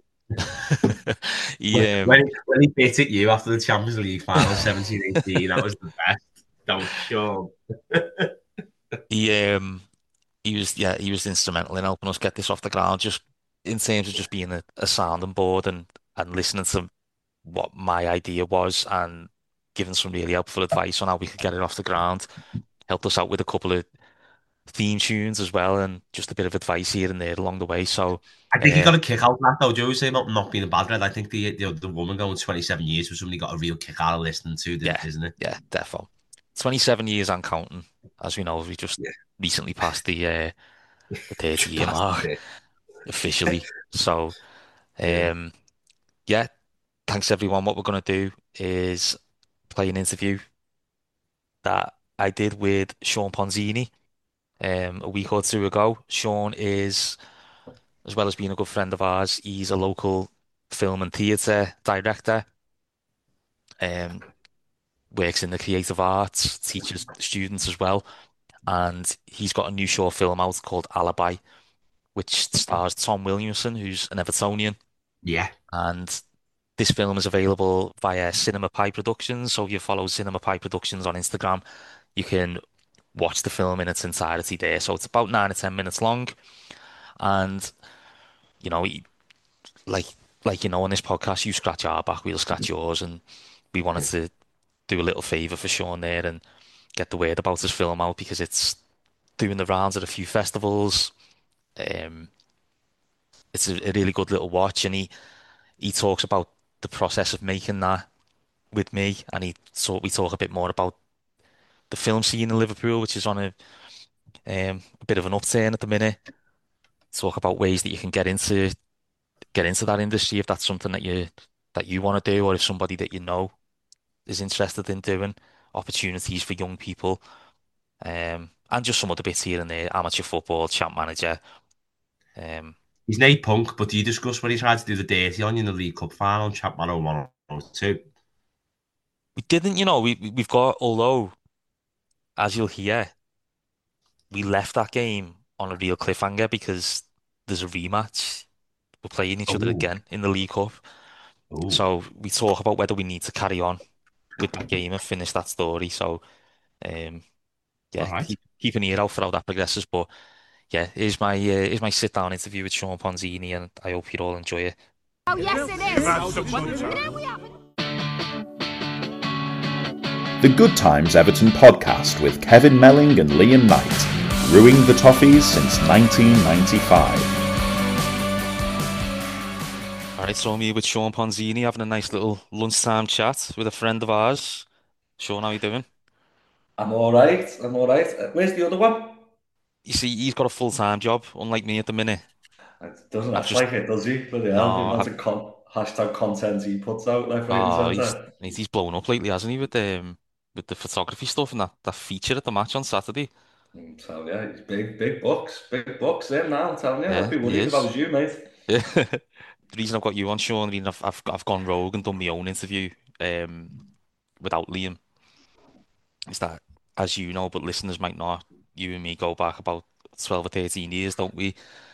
he When, um when when he bit at you after the Champions League final, seventeen eighteen, that was the best. Don't sure. he um he was yeah he was instrumental in helping us get this off the ground, just in terms of just being a, a sounding board and and listening to what my idea was and giving some really helpful advice on how we could get it off the ground. Helped us out with a couple of theme tunes as well, and just a bit of advice here and there along the way. So, I think he uh, got a kick out of that though. Joe was saying about not being a bad red. I think the the, the woman going twenty-seven years was somebody got a real kick out of listening to, yeah, isn't it? yeah, defo. twenty-seven years and counting. As we know, we just Yeah, recently passed the uh, the thirty just year past mark it. officially. So, Yeah. um, yeah, thanks everyone. What we're gonna do is play an interview that I did with Sean Ponzini um, a week or two ago. Sean is, as well as being a good friend of ours, he's a local film and theatre director. Um, Works in the creative arts, teaches students as well. And he's got a new short film out called Alibi, which stars Tom Williamson, who's an Evertonian. Yeah. And this film is available via Cinema Pie Productions. So if you follow Cinema Pie Productions on Instagram, you can watch the film in its entirety there. So it's about nine or ten minutes long. And, you know, he- like like you know, on this podcast, you scratch our back, we'll scratch yours. And we wanted to do a little favor for Sean there and get the word about his film out because it's doing the rounds at a few festivals. Um, it's a, a really good little watch, and he he talks about the process of making that with me, and he so we talk a bit more about the film scene in Liverpool, which is on a Um, a bit of an upturn at the minute. Talk about ways that you can get into get into that industry if that's something that you that you want to do, or if somebody that you know is interested in doing. Opportunities for young people, um, and just some other bits here and there. Amateur football, champ manager. Um, He's Nate Punk, but do you discuss when he tried to do the dirty on you in the League Cup final on Chapman oh one oh two? we didn't, you know, we we- we've got although as you'll hear, we left that game on a real cliffhanger because there's a rematch. We're playing each other Oh, again in the League Cup. oh, So we talk about whether we need to carry on with that game and finish that story. So um, all yeah, right. keep keep an ear out for how that progresses. But yeah, here's my uh, here's my sit down interview with Sean Ponzini, and I hope you all enjoy it. Oh, yes, it is. There we have it. The Good Times Everton podcast with Kevin Melling and Liam Knight, brewing the Toffees since nineteen ninety-five. All right, so I'm here with Sean Ponzini having a nice little lunchtime chat with a friend of ours. Sean, how you doing? I'm all right. I'm all right. Uh, Where's the other one? You see, he's got a full-time job, unlike me at the minute. It doesn't I've act just like it, does he? But yeah, the no, amount I've of con- hashtag content he puts out left, right, and oh, he's centre. he's he's blown up lately, hasn't he, with um with the photography stuff and that that feature at the match on Saturday. Mm, So yeah, he's big, big bucks, big bucks there now. I'm telling you, I'd Yeah, be he worried if I is. was you, mate. Yeah. The reason I've got you on, Sean, the reason I've I've, I've gone rogue and done my own interview um without Liam is that, as you know, but listeners might not, you and me go back about twelve or thirteen years, don't we?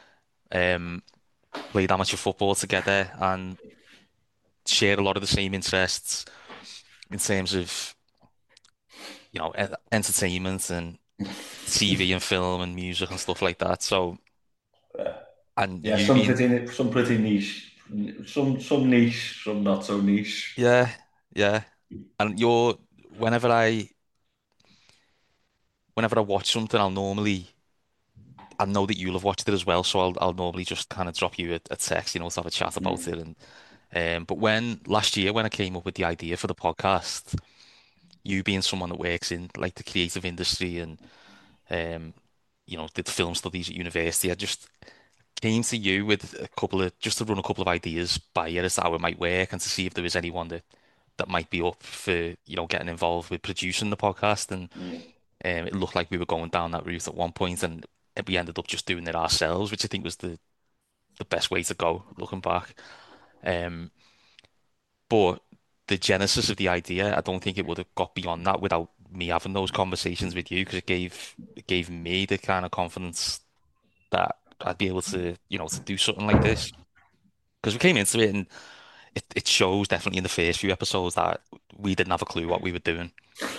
Um, played amateur football together and share a lot of the same interests in terms of, you know, e- entertainment and T V and film and music and stuff like that. So, Yeah, and yeah, you some being, pretty, some pretty niche, some some niche, some not so niche. yeah, yeah. And you're, whenever I, whenever I watch something, I'll normally, I know that you'll have watched it as well. So I'll, I'll normally just kind of drop you a, a text, you know, to have a chat about it. And, um, but when last year, when I came up with the idea for the podcast, you being someone that works in like the creative industry and, um, you know, did film studies at university, I just came to you with a couple of just to run a couple of ideas by you as to how it might work and to see if there was anyone that that might be up for, you know, getting involved with producing the podcast. And Mm. um, it looked like we were going down that route at one point, and we ended up just doing it ourselves, which I think was the the best way to go looking back. Um, but the genesis of the idea, I don't think it would have got beyond that without me having those conversations with you, because it gave it gave me the kind of confidence that I'd be able to, you know, to do something like this. Because we came into it and it, it shows definitely in the first few episodes that we didn't have a clue what we were doing.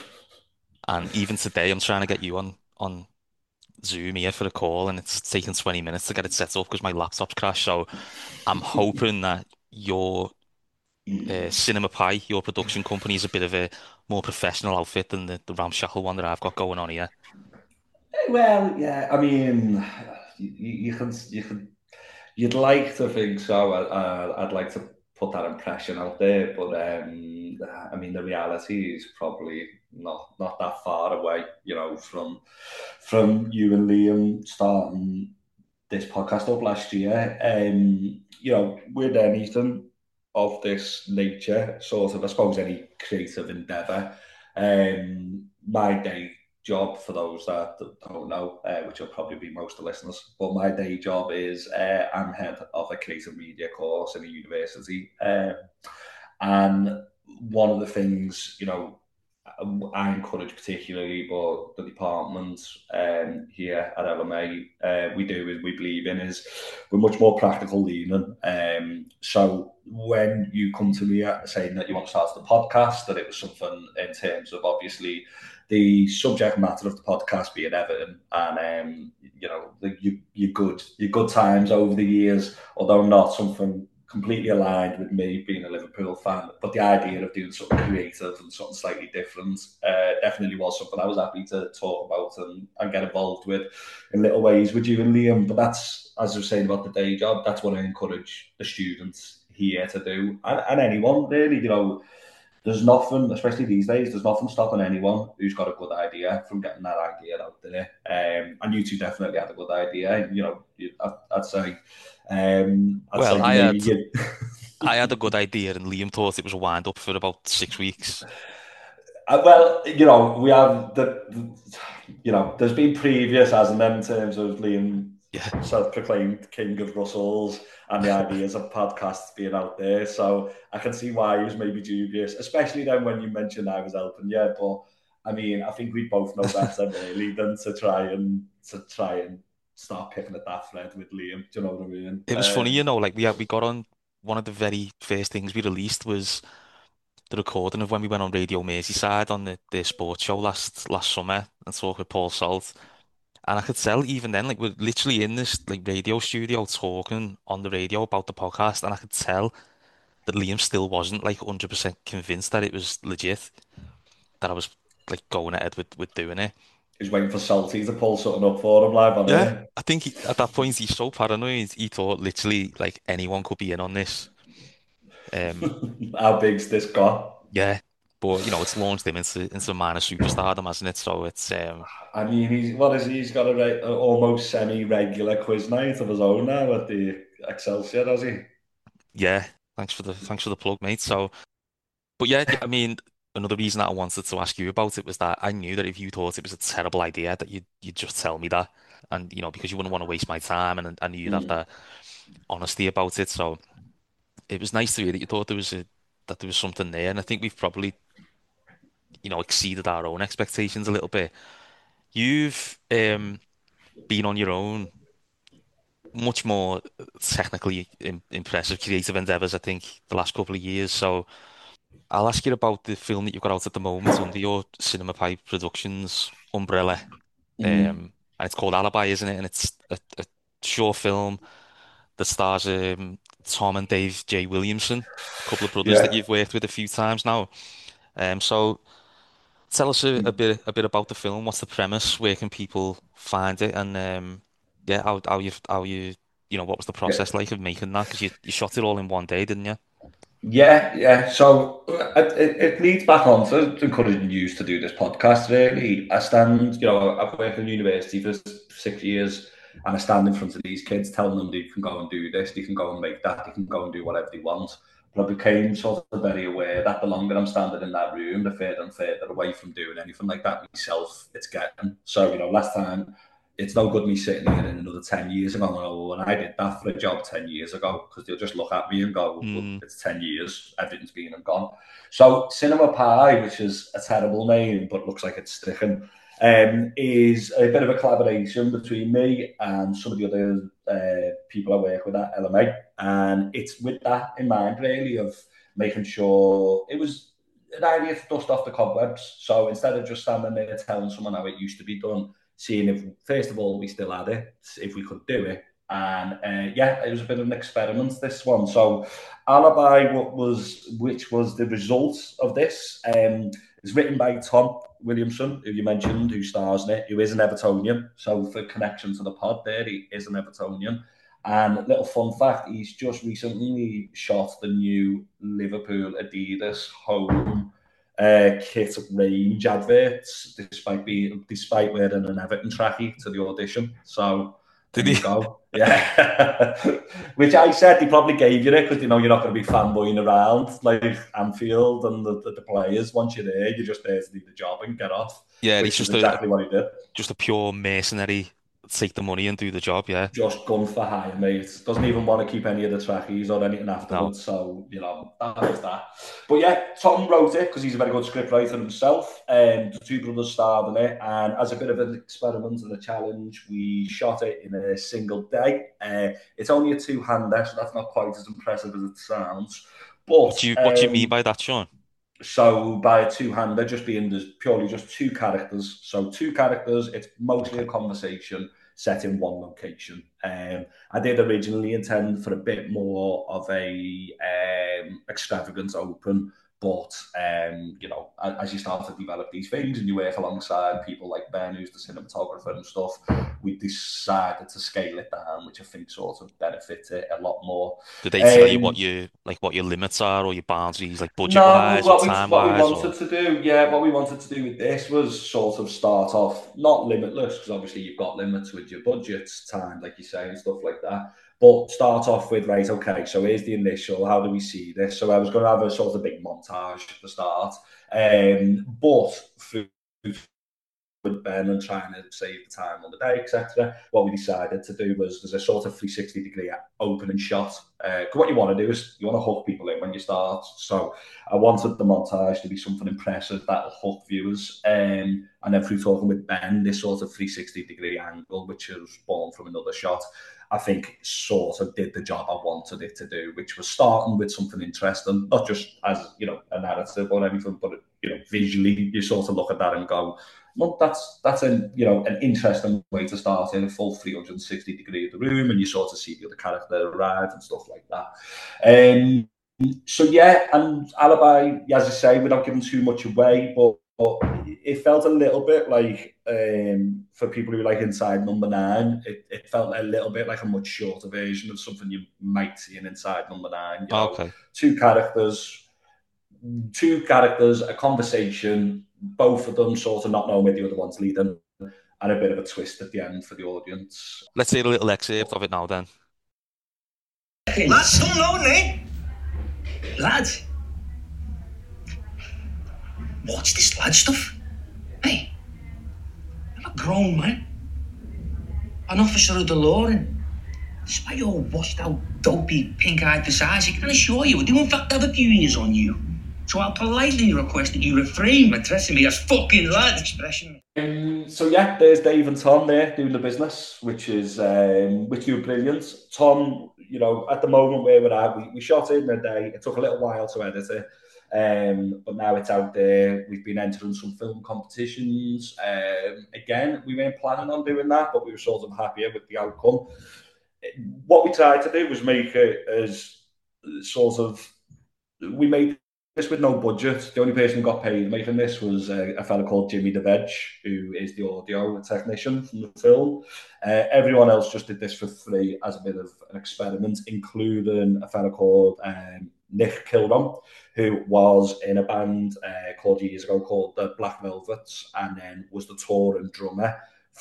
And even today, I'm trying to get you on on Zoom here for a call, and it's taken twenty minutes to get it set up because my laptop's crashed. So I'm hoping that your uh, Cinema Pie, your production company, is a bit of a more professional outfit than the, the ramshackle one that I've got going on here. Well, yeah, I mean, you, you can, you can, you'd like to think so. I, I, I'd like to put that impression out there, but um, I mean, the reality is probably not not that far away. You know, from from you and Liam starting this podcast up last year. Um, you know, with anything of this nature, sort of, I suppose, any creative endeavour, um, my day job, for those that don't know, uh, which will probably be most of the listeners, but my day job is uh, I'm head of a creative media course in a university. Um, and one of the things, you know, I encourage particularly, but the department um, here at L M A, uh, we do is we believe in is we're much more practical leaning. Um, so when you come to me saying that you want to start the podcast, that it was something in terms of obviously the subject matter of the podcast being Everton and um, you know the, your, your good your good times over the years, although not something completely aligned with me being a Liverpool fan. But the idea of doing something creative and something slightly different uh, definitely was something I was happy to talk about and, and get involved with in little ways with you and Liam. But that's, as I was saying about the day job, that's what I encourage the students here to do, and, and anyone really. You know, there's nothing, especially these days, there's nothing stopping anyone who's got a good idea from getting that idea out there. Um, and you two definitely had a good idea. You know, you, I'd, I'd say, um, I'd Well, say I maybe had you. I had a good idea, and Liam thought it was a wind up for about six weeks. Uh, well, you know, we have the, the, you know, there's been previous, hasn't there, in terms of Liam, Yeah, self-proclaimed king of Russells, and the ideas of podcasts being out there. So I can see why he was maybe dubious, especially then when you mentioned I was helping you. But I mean, I think we both know better really than to try and to try and start picking at that thread with Liam. Do you know what I mean? it was funny, Um, you know, like we had, we got on one of the very first things we released was the recording of when we went on Radio Merseyside on the, the sports show last last summer and talked with Paul Salt. And I could tell even then, like we're literally in this like radio studio talking on the radio about the podcast, and I could tell that Liam still wasn't like one hundred percent convinced that it was legit, that I was like going ahead with with doing it. he's waiting for Salty to pull something up for him live on Yeah, air. I think he, at that point he's so paranoid. He thought literally like anyone could be in on this. Um, How big's this got? yeah, but you know it's launched him into into minor superstardom, hasn't it? So it's um, I mean, he's what is he? He's got a re- a almost semi-regular quiz night of his own now at the Excelsior, has he? yeah. Thanks for the thanks for the plug, mate. So, but yeah, I mean, another reason that I wanted to ask you about it was that I knew that if you thought it was a terrible idea, that you'd you'd just tell me that, and you know because you wouldn't want to waste my time, and I knew you'd have Mm. that honesty about it. So it was nice to hear that you thought there was a that there was something there, and I think we've probably you know exceeded our own expectations a little bit. You've um been on your own, much more technically im impressive creative endeavors, I think, the last couple of years. So I'll ask you about the film that you've got out at the moment under your Cinema Pipe Productions umbrella. Mm. Um, and it's called Alibi, isn't it? And it's a, a short film that stars um, Tom and Dave J. Williamson, a couple of brothers that Yeah. you've worked with a few times now. Um, so tell us a, a bit a bit about the film. What's the premise? Where can people find it? And um, yeah, how how you how you you know what was the Yeah. process like of making that? Because you you shot it all in one day, didn't you? Yeah, yeah. So uh, it, it leads back on to encouraging you to do this podcast, really. I stand, you know, I've worked in university for six years and I stand in front of these kids telling them they can go and do this, they can go and make that, they can go and do whatever they want. But I became sort of very aware that the longer I'm standing in that room, the further and further away from doing anything like that myself it's getting. So, you know, last time it's no good me sitting here in another ten years ago going, oh, and I did that for a job ten years ago, because they'll just look at me and go, well, Mm, it's ten years, everything's been and gone. So Cinema Pie, which is a terrible name, but looks like it's sticking, um, is a bit of a collaboration between me and some of the other uh, people I work with at L M A. And it's with that in mind, really, of making sure it was an idea to dust off the cobwebs. So instead of just standing there telling someone how it used to be done, seeing if, first of all, we still had it, if we could do it. And uh, yeah, it was a bit of an experiment, this one. So Alibi, what was, which was the result of this, um, is written by Tom Williamson, who you mentioned, who stars in it, who is an Evertonian. So for connection to the pod there, he is an Evertonian. And little fun fact, he's just recently shot the new Liverpool Adidas home uh, kit range adverts, despite being despite wearing an Everton trackie to the audition. So there did you he? go. Yeah, which I said he probably gave you it because you know you're not going to be fanboying around like Anfield and the, the, the players. Once you're there, you're just there to do the job and get off, Yeah, he's which is just a exactly what he did. just a pure mercenary. Take the money and do the job. Yeah. Just gun for hire, mate. Doesn't even want to keep any of the trackies or anything No. afterwards. So, you know, that was that. But yeah, Tom wrote it because he's a very good scriptwriter himself. And the two brothers starred in it. And as a bit of an experiment and a challenge, we shot it in a single day. Uh, it's only a two-hander, so that's not quite as impressive as it sounds. But What do you what do you mean um, by that, Sean? so by a two-hander, just being there's purely just two characters. So two characters, it's mostly Okay. a conversation set in one location. Um, I did originally intend for a bit more of a um, extravagant open, But, um, you know, as you start to develop these things and you work alongside people like Ben, who's the cinematographer and stuff, we decided to scale it down, which I think sort of benefits it a lot more. Did they tell you Um, what your like what your limits are or your boundaries, like budget no, wise or what we time what we wise, wanted or to do, yeah, what we wanted to do with this was sort of start off not limitless, because obviously you've got limits with your budgets, time, like you say, and stuff like that. But start off with, right, okay, so here's the initial, how do we see this? So I was going to have a sort of big montage at the start, um, but through with Ben and trying to save the time on the day, et cetera. What we decided to do was there's a sort of three sixty degree opening shot. Uh, what you want to do is you want to hook people in when you start. So I wanted the montage to be something impressive that'll hook viewers. Um, and then through talking with Ben, this sort of three sixty degree angle, which was born from another shot, I think sort of did the job I wanted it to do, which was starting with something interesting, not just as, you know, a narrative or anything, but, you know, visually you sort of look at that and go, well, that's that's a you know an interesting way to start in a full three hundred sixty degree of the room, and you sort of see the other character arrive and stuff like that. Um, so yeah, and Alibi, as I say, without giving too much away, but, but it felt a little bit like um, for people who like Inside Number Nine, it, it felt a little bit like a much shorter version of something you might see in Inside Number Nine. You know, okay, two characters. Two characters, a conversation, both of them sort of not knowing where the other one's leading, and a bit of a twist at the end for the audience. let's hear a little excerpt of it now then. Lads, still loading, eh? Lads. What's this lad stuff? Hey, I'm a grown man. An officer of the law, and despite your washed out, dopey, pink-eyed visage, I can assure you, I do in fact have a few years on you. So I'll politely request that you refrain from addressing me as fucking lad expression. Um, so yeah, there's Dave and Tom there doing the business, which is um, which do brilliant. Tom, you know, at the moment where we're at, we, we shot it in a day. It took a little while to edit it, um, but now it's out there. We've been entering some film competitions. Um, again, we weren't planning on doing that, but we were sort of happier with the outcome. What we tried to do was make it as sort of we made this with no budget. The only person who got paid making this was uh, a fellow called Jimmy DeVeg, who is the audio technician from the film. Uh, everyone else just did this for free as a bit of an experiment, including a fellow called um, Nick Kilron, who was in a band uh, called years ago called the Black Velvets, and then was the touring drummer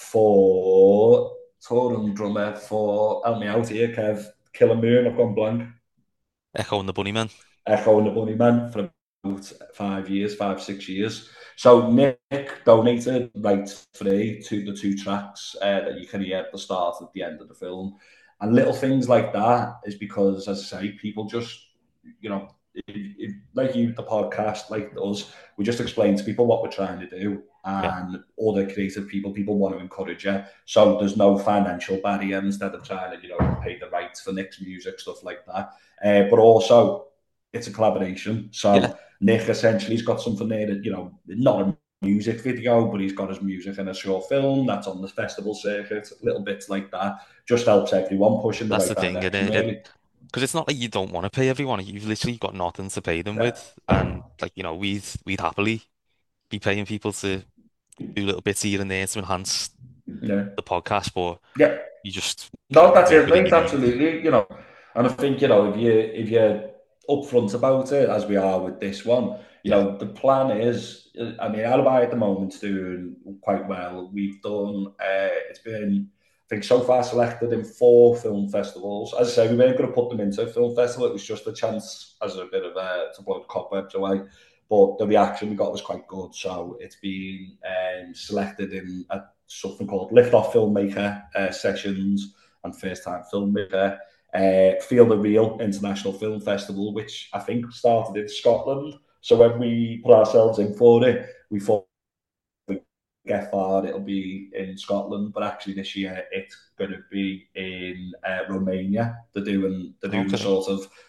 for touring drummer for help me out here, Kev. Killer Moon. I've gone blank. Echo and the Bunnymen. Echo and the Bunnymen for about five years, five, six years. So Nick donated right free to the two tracks uh, that you can hear at the start and at the end of the film. And little things like that is because, as I say, people just, you know, it, it, like you, the podcast, like us, we just explain to people what we're trying to do. And yeah. Other creative people, people want to encourage you. So there's no financial barrier instead of trying to, you know, pay the rights for Nick's music, stuff like that. Uh, but also, it's a collaboration. So yeah. Nick essentially has got something there that, you know, not a music video, but he's got his music in a short film that's on the festival circuit, little bits like that. Just helps everyone push in the That's right the thing, direction, it, really. Because it's not like you don't want to pay everyone. You've literally got nothing to pay them yeah. with. And like, you know, we'd we'd happily be paying people to do little bits here and there to enhance yeah. the podcast, but yeah. you just No, that's it, mate. Absolutely. You know, and I think, you know, if you if you're upfront about it, as we are with this one, you yeah. know, the plan is, I mean, Alibi at the moment's doing quite well. We've done, uh, it's been, I think, so far selected in four film festivals. As I say, we weren't going to put them into a film festival. It was just a chance as a bit of a, to blow the cobwebs away. But the reaction we got was quite good. So it's been um, selected in a, something called Liftoff Filmmaker uh, Sessions and First Time Filmmaker. Uh, Feel the Real International Film Festival, which I think started in Scotland. So when we put ourselves in for it, we thought we get far, it'll be in Scotland, but actually this year it's going to be in uh, Romania. They're doing they're doing okay. sort of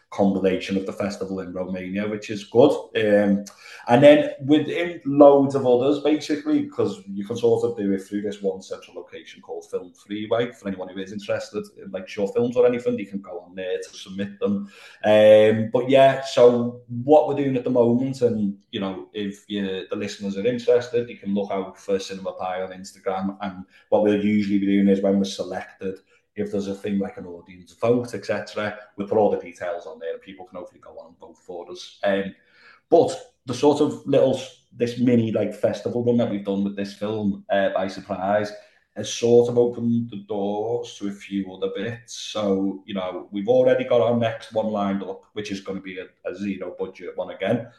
combination of the festival in Romania, which is good. Um, and then within loads of others, basically, because you can sort of do it through this one central location called Film Freeway. For anyone who is interested in like short films or anything, you can go on there to submit them. Um, but yeah, so what we're doing at the moment, and you know, if you, the listeners are interested, you can look out for Cinema Pie on Instagram. And what we'll usually be doing is when we're selected, if there's a thing like an audience vote, et cetera, we'll put all the details on there and people can hopefully go on and vote for us. Um, but the sort of little, this mini like festival run that we've done with this film, uh, By Surprise, has sort of opened the doors to a few other bits. So, you know, we've already got our next one lined up, which is going to be a, a zero budget one again.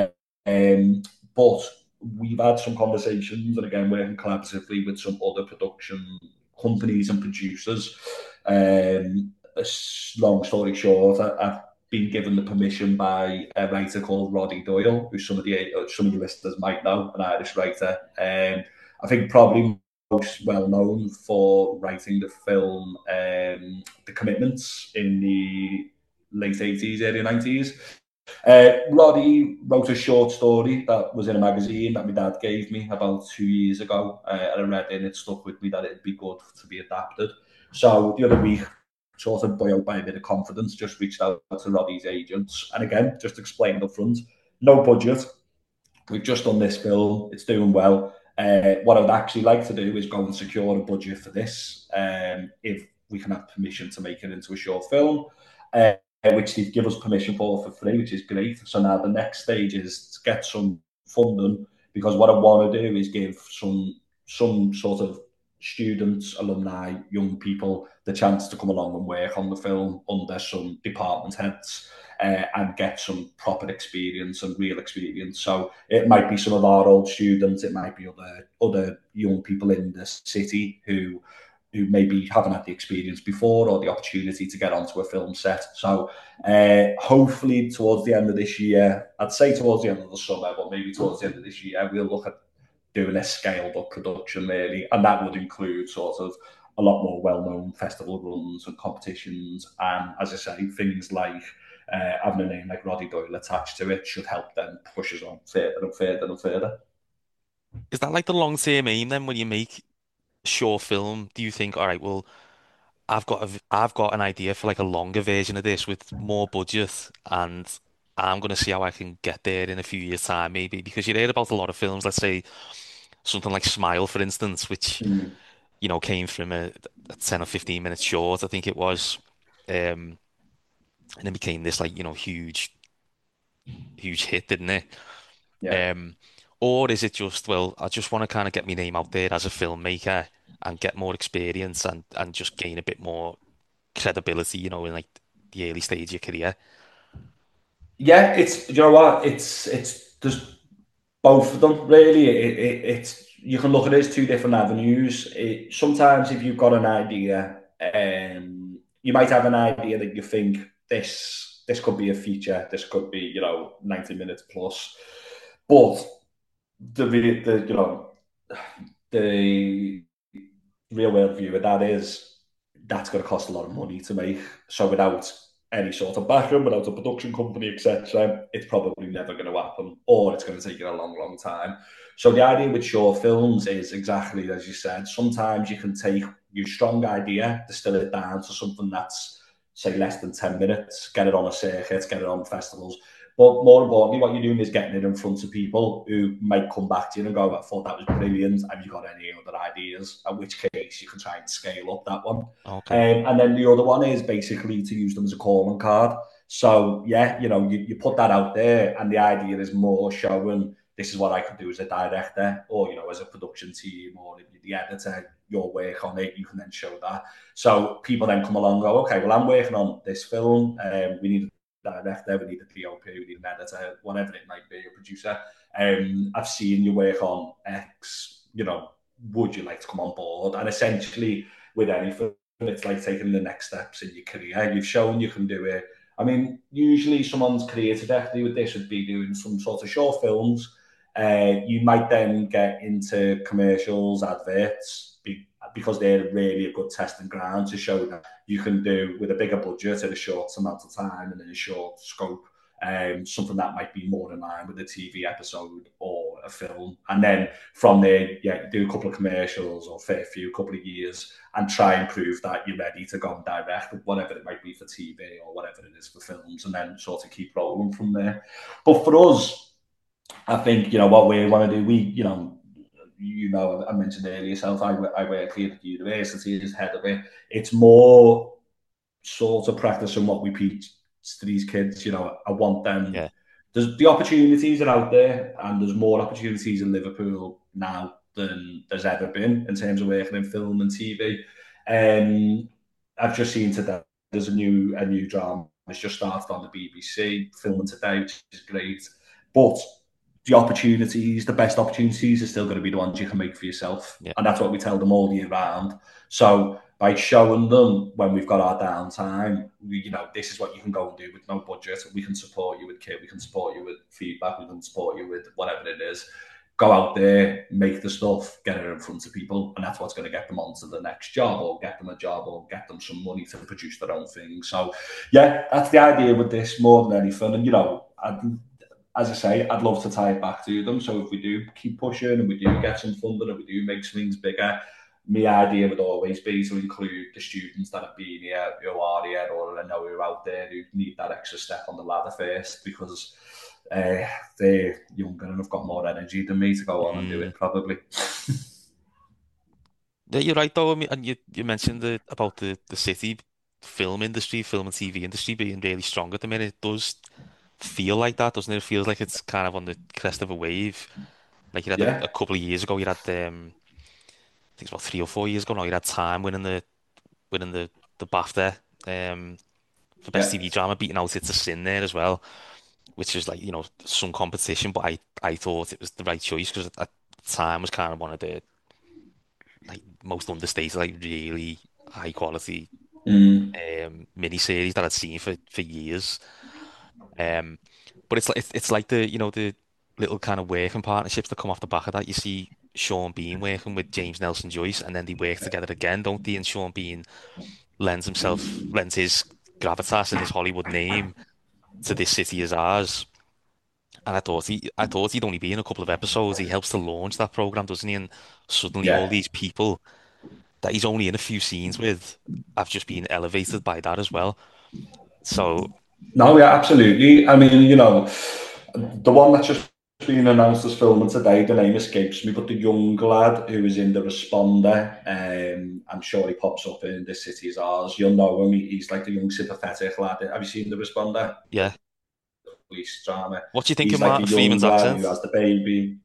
Um, but we've had some conversations and again, working collaboratively with some other production companies and producers. Um, long story short, I, I've been given the permission by a writer called Roddy Doyle, who some of the some of your listeners might know, an Irish writer. Um, I think probably most well known for writing the film um, The Commitments in the late eighties, early nineties. Uh, Roddy wrote a short story that was in a magazine that my dad gave me about two years ago, uh, and I read it and it stuck with me that it'd be good to be adapted. So the other week, sort of buoyed by a bit of confidence, just reached out to Roddy's agents, and again, just explained up front, no budget, we've just done this film, it's doing well. Uh, what I would actually like to do is go and secure a budget for this, um, if we can have permission to make it into a short film. Uh, which they've given us permission for for free, which is great. So now the next stage is to get some funding, because what I want to do is give some some sort of students, alumni, young people the chance to come along and work on the film under some department heads uh, and get some proper experience and real experience. So it might be some of our old students, it might be other other young people in the city who who maybe haven't had the experience before or the opportunity to get onto a film set. So uh, hopefully towards the end of this year, I'd say towards the end of the summer, but maybe towards the end of this year, we'll look at doing a scaled up production really. And that would include sort of a lot more well-known festival runs and competitions. And as I say, things like uh, having a name like Roddy Doyle attached to it should help them push us on further and further and further. Is that like the long-term aim then when you make short film? Do you think, all right, well, I've got a, I've got an idea for like a longer version of this with more budget, and I'm gonna see how I can get there in a few years' time, maybe, because you hear about a lot of films, let's say something like Smile, for instance, which Mm. you know came from a, a ten or fifteen minute short, I think it was, um, and then became this like you know huge, huge hit, didn't it? Yeah. Um, or is it just, well, I just want to kind of get my name out there as a filmmaker and get more experience and and just gain a bit more credibility, you know, in like the early stage of your career. Yeah, it's, you know what, it's it's there's both of them really. It, it, it's, you can look at it as two different avenues. It, sometimes if you've got an idea, um, you might have an idea that you think this this could be a feature, this could be, you know, ninety minutes plus, but the the you know the real world view of that is that's going to cost a lot of money to make. So without any sort of background, without a production company, et cetera, it's probably never going to happen, or it's going to take you a long, long time. So the idea with short films is exactly as you said. Sometimes you can take your strong idea, distill it down to something that's, say, less than ten minutes, get it on a circuit, get it on festivals. But more importantly, what you're doing is getting it in front of people who might come back to you and go, I thought that was brilliant. Have you got any other ideas? In which case you can try and scale up that one. Okay. Um, and then the other one is basically to use them as a calling card. So, yeah, you know, you, you put that out there and the idea is more showing this is what I could do as a director or, you know, as a production team or the editor, your work on it, you can then show that. So people then come along and go, okay, well, I'm working on this film. Um, we need director, we need a D O P, we need an editor, whatever it might be, a producer. Um, I've seen you work on X, you know, would you like to come on board? And essentially, with anything, it's like taking the next steps in your career. You've shown you can do it. I mean, usually someone's career trajectory with this would be doing some sort of short films. Uh, you might then get into commercials, adverts, be, because they're really a good testing ground to show that you can do with a bigger budget in a short amount of time and in a short scope, um, something that might be more in line with a T V episode or a film. And then from there, yeah, do a couple of commercials or fair few, couple of years, and try and prove that you're ready to go and direct, whatever it might be for T V or whatever it is for films, and then sort of keep rolling from there. But for us, I think, you know, what we want to do, we, you know, you know, I mentioned earlier yourself, I, I work here at the university as head of it. It's more sort of practicing what we preach to these kids. You know, I want them. Yeah. There's the opportunities are out there, and there's more opportunities in Liverpool now than there's ever been in terms of working in film and T V. Um, I've just seen today there's a new a new drama. It's just started on the B B C, filming today, which is great. But the opportunities, the best opportunities are still going to be the ones you can make for yourself. Yeah. And that's what we tell them all year round. So by showing them when we've got our downtime, we, you know, this is what you can go and do with no budget. We can support you with kit, we can support you with feedback, we can support you with whatever it is. Go out there, make the stuff, get it in front of people, and that's what's going to get them onto the next job, or get them a job, or get them some money to produce their own thing. So, yeah, that's the idea with this more than anything. And, you know, I'd, as I say, I'd love to tie it back to them. So if we do keep pushing and we do get some funding and we do make swings bigger, my idea would always be to include the students that have been here, who are here, or I know who are out there who need that extra step on the ladder first, because uh, they're younger and have got more energy than me to go on mm. and do it, probably. Yeah, you're right, though. I mean, and you, you mentioned the, about the, the city film industry, film and T V industry being really strong at the minute. It does feel like that, doesn't it? It feels like it's kind of on the crest of a wave. Like you had Yeah. a, a couple of years ago, you had um, I think it's about three or four years ago now, you had Time winning the winning the the BAFTA um for best Yeah. T V drama, beating out It's a Sin there as well, which is like, you know, some competition, but I I thought it was the right choice because at the time was kind of one of the like most understated, like really high quality Mm. um mini series that I'd seen for for years. Um, but it's like it's, it's like the you know the little kind of working partnerships that come off the back of that. You see Sean Bean working with James Nelson Joyce, and then they work together again, don't they? And Sean Bean lends himself, lends his gravitas and his Hollywood name to This City Is Ours. And I thought he, I thought he'd only be in a couple of episodes. He helps to launch that program, doesn't he? And suddenly Yeah. all these people that he's only in a few scenes with have just been elevated by that as well. So. No, yeah, absolutely. I mean, you know, the one that's just been announced as filming today, the name escapes me, but the young lad who is in The Responder, um, I'm sure he pops up in This City Is Ours. You'll know him. He's like the young sympathetic lad. Have you seen The Responder? Yeah. Police drama. What do you think He's of like Martin the young Freeman's lad accent? who has the baby.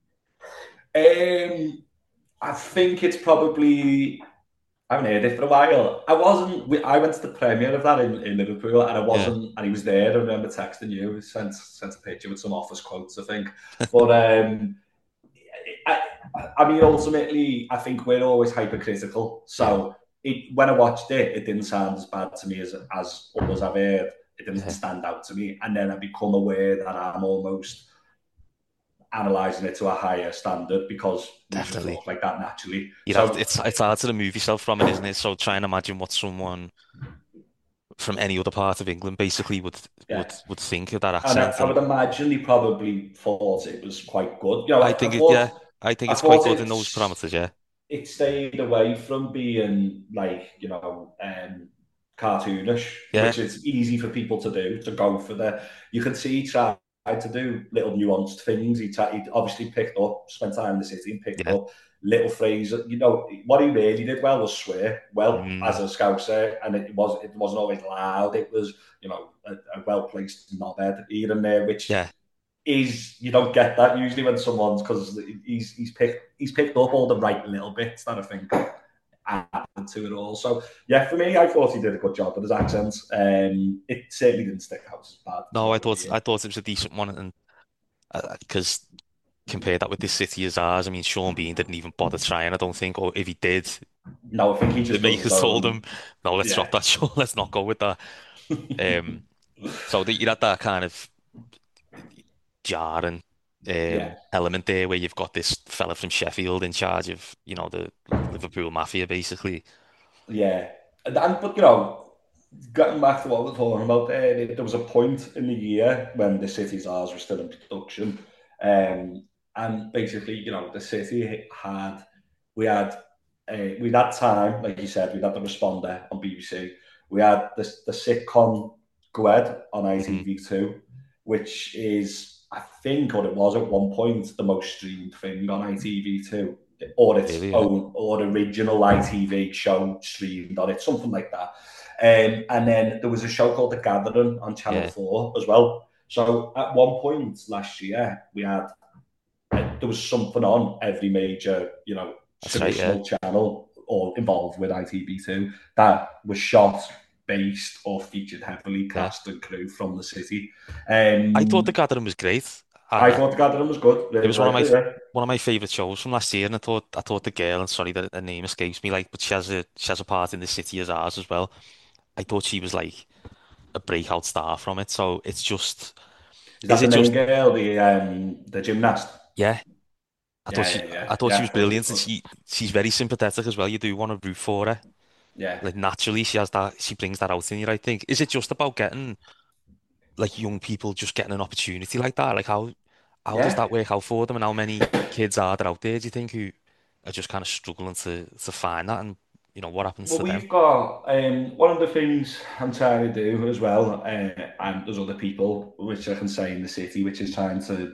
Um, I think it's probably... I haven't heard it for a while. I wasn't. I went to the premiere of that in, in Liverpool, and I wasn't. Yeah. And he was there. I remember texting you. He sent sent a picture with some office quotes, I think. But um, I, I mean, ultimately, I think we're always hypercritical. So it, when I watched it, it didn't sound as bad to me as as others I've heard. It didn't yeah. stand out to me, and then I become aware that I'm almost analysing it to a higher standard because definitely talk like that naturally. You so, know, it's it's hard to remove yourself from it, isn't it? So try and imagine what someone from any other part of England basically would yeah. would would think of that accent. And I, I would imagine he probably thought it was quite good. You know, I, I think I it, thought, yeah, I think it's I quite good in those parameters. Yeah, it stayed away from being like, you know, um, cartoonish, yeah. which is easy for people to do. To go for the, you can see he tried to do little nuanced things. He, he obviously picked up, spent time in the city, and picked yeah. up little phrases. You know, what he really did well was swear well mm. as a Scouser, and it was it wasn't always loud. It was, you know, a, a well placed knobhead here and there, which yeah. is you don't get that usually when someone's because he's he's picked he's picked up all the right little bits that I think added to it all. So yeah, for me, I thought he did a good job with his accent. Um, it certainly didn't stick out as bad. No, I thought I thought it was a decent one, and because. Uh, compare that with This City Is Ours. I mean, Sean Bean didn't even bother trying, I don't think, or if he did, no, I think he just the makers told him, no, let's yeah. drop that show, let's not go with that. um, so the, you had that kind of jarring Yeah. um, element there where you've got this fella from Sheffield in charge of, you know, the Liverpool mafia, basically. Yeah, and, and but you know, getting back to what we're talking about there, there was a point in the year when the City's Ours were still in production, um, and basically, you know, the city had we had uh, we had time, like you said, we had the Responder on B B C, we had the the sitcom Gwed on Hmm. I T V two, which is I think what it was at one point the most streamed thing on I T V two or its Really, yeah. own or original I T V show streamed on it, something like that. Um, and then there was a show called The Gathering on Channel Yeah, four as well. So at one point last year, we had uh, there was something on every major, you know, that's right, yeah. traditional channel or involved with I T V two that was shot, based, or featured heavily Yeah. cast and crew from the city. I thought The Um, Gathering was great. I I, thought The Gathering was good. it Really was one of liked my it. Yeah. one of my favorite shows from last year, and I thought I thought the girl, and sorry that her name escapes me, like, but she has a she has a part in The City as Ours as well. I thought she was like a breakout star from it. So it's just, Is is that the it main just, girl, the um, the gymnast? yeah? I thought Yeah, she yeah, yeah, I thought she yeah. was Good, brilliant, and good. she she's very sympathetic as well. You do want to root for her. Yeah, Like naturally, she has that. She brings that out in you. I think. Is it just about getting like young people just getting an opportunity like that? Like how how does yeah. that work out for them? And how many kids are there out there, do you think, who are just kind of struggling to to find that? And you know what happens Well, to them? we've got um, one of the things I'm trying to do as well, uh, and there's other people which I can say in the city, which is trying to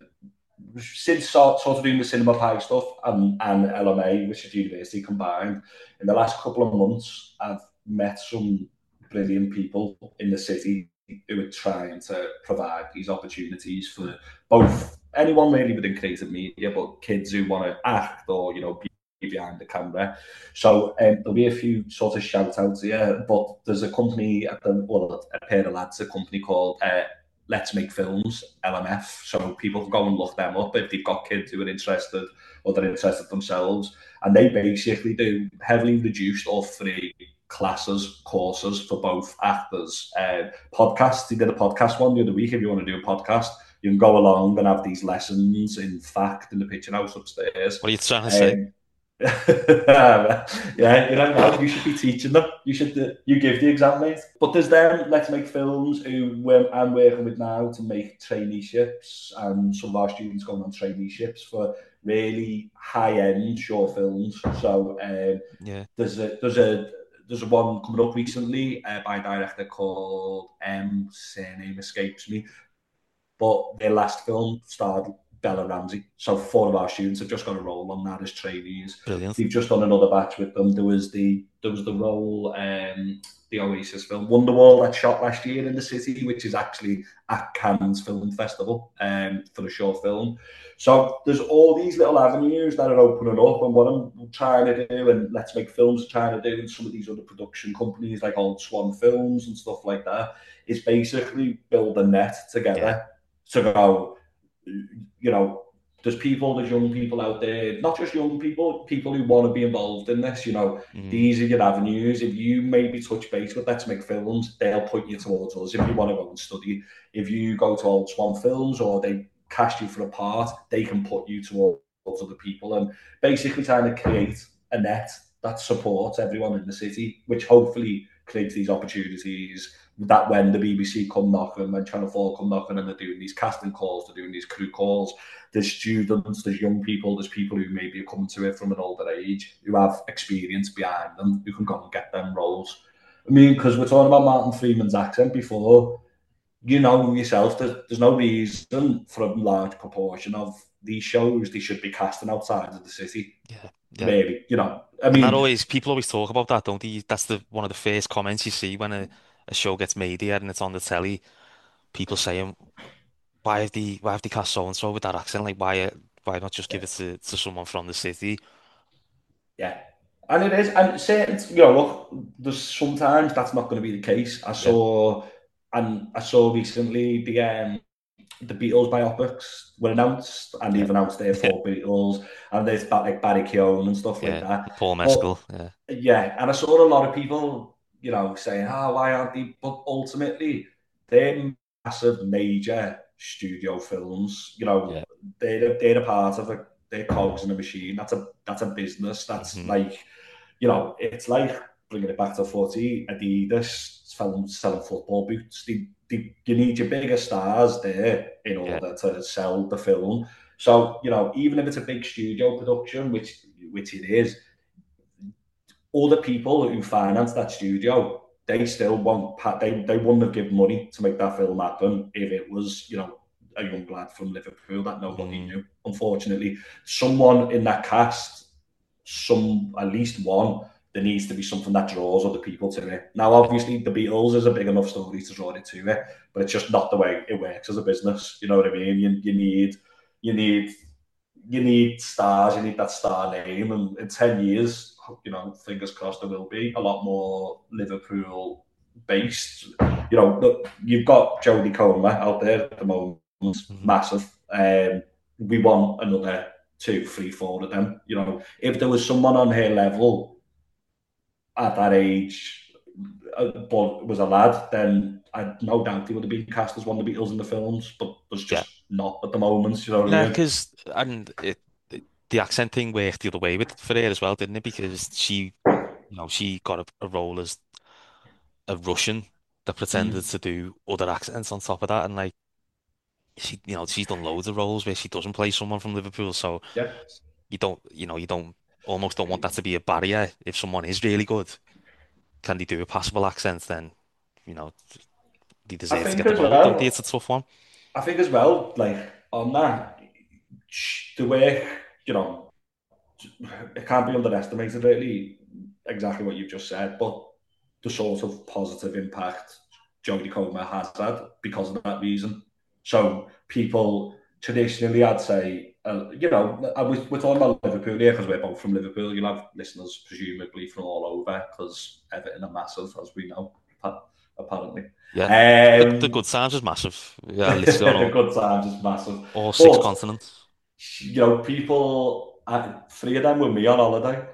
since sort, sort of doing the cinema pie stuff and, and L M A, which is university combined. In the last couple of months, I've met some brilliant people in the city who are trying to provide these opportunities for both anyone really within creative media, but kids who want to act or you know be behind the camera. So um, there'll be a few sort of shout outs here, but there's a company at the well, a pair of lads, a company called uh, Let's Make Films, L M F. So people can go and look them up if they've got kids who are interested or they're interested themselves. And they basically do heavily reduced or free classes, courses for both actors. Uh, podcasts, they did a podcast one the other week. If you want to do a podcast, you can go along and have these lessons in fact in the picture house upstairs. What are you trying to say? Um, yeah, you don't know. You should be teaching them. You should. Uh, you give the exam, mate. But there's them. Let's Make Films, who we're, I'm working with now to make traineeships, and some of our students going on traineeships for really high-end short films. So um, Yeah, there's a there's a there's a one coming up recently uh, by a director called M. Surname escapes me, but their last film starred Bella Ramsey. So four of our students have just got a role on that as trainees. brilliant. They've just done another batch with them. There was the there was the role, um, the Oasis film Wonderwall that shot last year in the city, which is actually at Cannes Film Festival um, for a short film. So there's all these little avenues that are opening up, and what I'm trying to do, and Let's Make Films trying to do, and some of these other production companies like Old Swan Films and stuff like that, is basically build a net together. Yeah. To go, you know, there's people, there's young people out there, not just young people, people who want to be involved in this, you know, Mm. these are your avenues. If you maybe touch base with Let's Make Films, they'll put you towards us. If you want to go and study, if you go to Old Swan Films or they cast you for a part, they can put you towards other people, and basically trying to create a net that supports everyone in the city, which hopefully creates these opportunities that when the B B C come knocking, when Channel four come knocking and they're doing these casting calls, they're doing these crew calls, there's students, there's young people, there's people who maybe are coming to it from an older age, who have experience behind them, who can go and get them roles. I mean, because we're talking about Martin Freeman's accent before, you know yourself, there's, there's no reason for a large proportion of these shows they should be casting outside of the city. Yeah, yeah. Maybe, you know, I And that mean, always, people always talk about that, don't they? That's the one of the first comments you see when a, a show gets made here and it's on the telly. People saying, why have they why have they cast so and so with that accent? Like why uh, why not just give it to, to someone from the city? yeah. And it is, and certain, you know, look, there's sometimes that's not going to be the case. I Yeah, saw, and I saw recently the um, the Beatles biopics were announced, and yeah, they've announced their four Beatles, and there's about like Barry Keoghan and stuff like yeah. that. Paul But Mescal, yeah, yeah, and I saw a lot of people, you know, saying, "Ah, oh, why aren't they?" But ultimately, they're massive, major studio films. You know, Yeah. they're they're a part of a they're cogs in a machine. That's a that's a business. That's Mhm. like, you know, it's like bringing it back to footy. Adidas selling selling football boots. They, they, you need your bigger stars there in Yeah. order to sell the film. So, you know, even if it's a big studio production, which which it is, all the people who finance that studio, they still want they they wouldn't have given money to make that film happen if it was, you know, a young lad from Liverpool that nobody Mm. knew. Unfortunately, someone in that cast, some at least one, there needs to be something that draws other people to it. Now, obviously, the Beatles is a big enough story to draw it to it, but it's just not the way it works as a business. You know what I mean? You, you need you need you need stars, you need that star name, and in ten years, you know, fingers crossed, there will be a lot more Liverpool based. You know, look, you've got Jodie Comer out there at the moment, Mhm. massive. Um, we want another two, three, four of them. You know, if there was someone on her level at that age, uh, but was a lad, then I no doubt he would have been cast as one of the Beatles in the films. But there's Yeah. just not at the moment. You know what I Yeah, mean? because and it, it the accent thing worked the other way with for her as well, didn't it? Because she, you know, she got a, a role as a Russian that pretended Mm. to do other accents on top of that, and like she, you know, she's done loads of roles where she doesn't play someone from Liverpool, so Yeah. you don't, you know, you don't almost don't want that to be a barrier. If someone is really good, can they do a passable accent? Then, you know, they I deserve to think get the as role, don't they? It's well. a tough one. I think as well, like on that, the way, you know, it can't be underestimated really exactly what you've just said, but the sort of positive impact Jodie Comer has had because of that reason. So people traditionally, I'd say, uh, you know, I was, we're talking about Liverpool here because we're both from Liverpool. You'll have listeners presumably from all over because Everton are massive, as we know, apparently. Yeah, the the Um, good times is massive. Yeah, literally on the all, good times is massive. all six But, continents. you know, people, uh, three of them were me on holiday.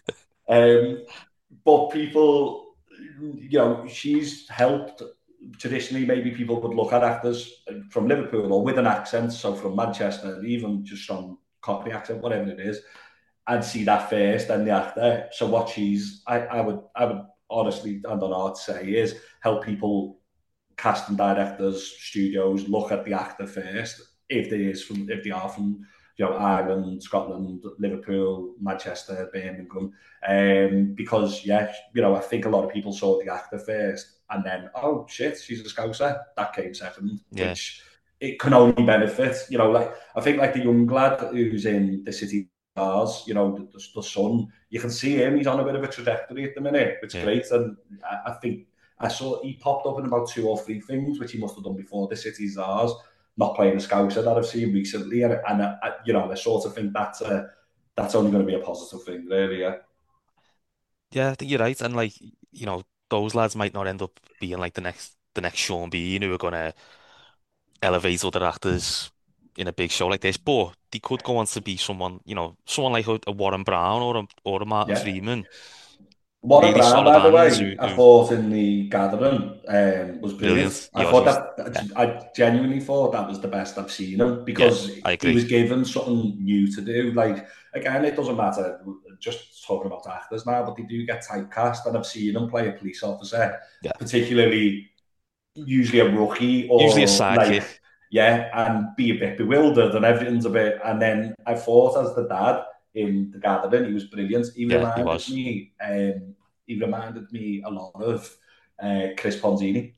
Um, but people, you know, she's helped. Traditionally, maybe people would look at actors from Liverpool or with an accent, so from Manchester, even just from Cockney accent, whatever it is, and see that first and the actor. So what she's, I, I would, I would honestly, I don't know what to say, is help people, casting directors, studios, look at the actor first. If they is from, if they are from, you know, Ireland, Scotland, Liverpool, Manchester, Birmingham, um, because yeah, you know, I think a lot of people saw the actor first, and then oh shit, she's a Scouser. That came second, Yeah, which it can only benefit. You know, like I think like the young lad who's in the City Stars, you know, the, the, the son, you can see him. He's on a bit of a trajectory at the minute. It's yeah, great, and I, I think I saw he popped up in about two or three things, which he must have done before the City Stars, not playing a Scouser that I've seen recently, and, and I, I, you know, I sort of think that's a, that's only going to be a positive thing, really. Yeah. yeah. I think you're right. And like, you know, those lads might not end up being like the next the next Sean Bean who are gonna elevate other actors in a big show like this, but they could go on to be someone, you know, someone like a, a Warren Brown or a or a Martin Yeah. Freeman, Warren really Brown, solid by the hands way, who, I who thought in the Gathering um, was brilliant. brilliant. I He was, thought he was, that, yeah, I genuinely thought that was the best I've seen him yeah, because I he agree. was given something new to do. Like, again, it doesn't matter, just talking about actors now, but they do get typecast, and I've seen him play a police officer, Yeah, particularly usually a rookie usually a or sidekick. like, yeah, and be a bit bewildered and everything's a bit. And then I thought as the dad in the Gathering, he was brilliant. He Yeah, he reminded was. me, um, he reminded me a lot of uh, Chris Ponzini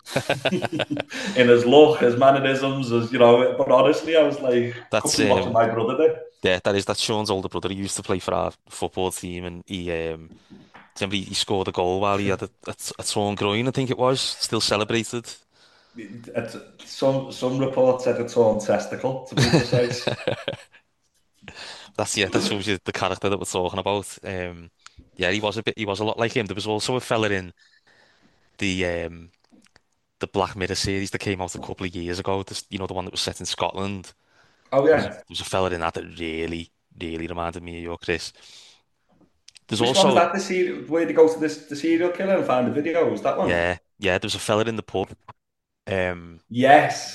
in his look, his mannerisms, as you know. But honestly, I was like, could That's be watching um, my brother there. yeah, that is that's Sean's older brother. He used to play for our football team, and he um, remember he he scored a goal while he had a, a, a torn groin, I think it was. Still celebrated. It's, some some reports said a torn testicle, to be precise. That's yeah, that shows you the character that we're talking about. Um, yeah, he was a bit, he was a lot like him. There was also a fella in the um the Black Mirror series that came out a couple of years ago. This, you know, the one that was set in Scotland. Oh There was, there yeah, was a fella in that that really, really reminded me of you, Chris. There's which one's also, that? The serial where they go to this the serial killer and find the videos? That one. yeah, yeah, there was a fella in the pub. Um, Yes.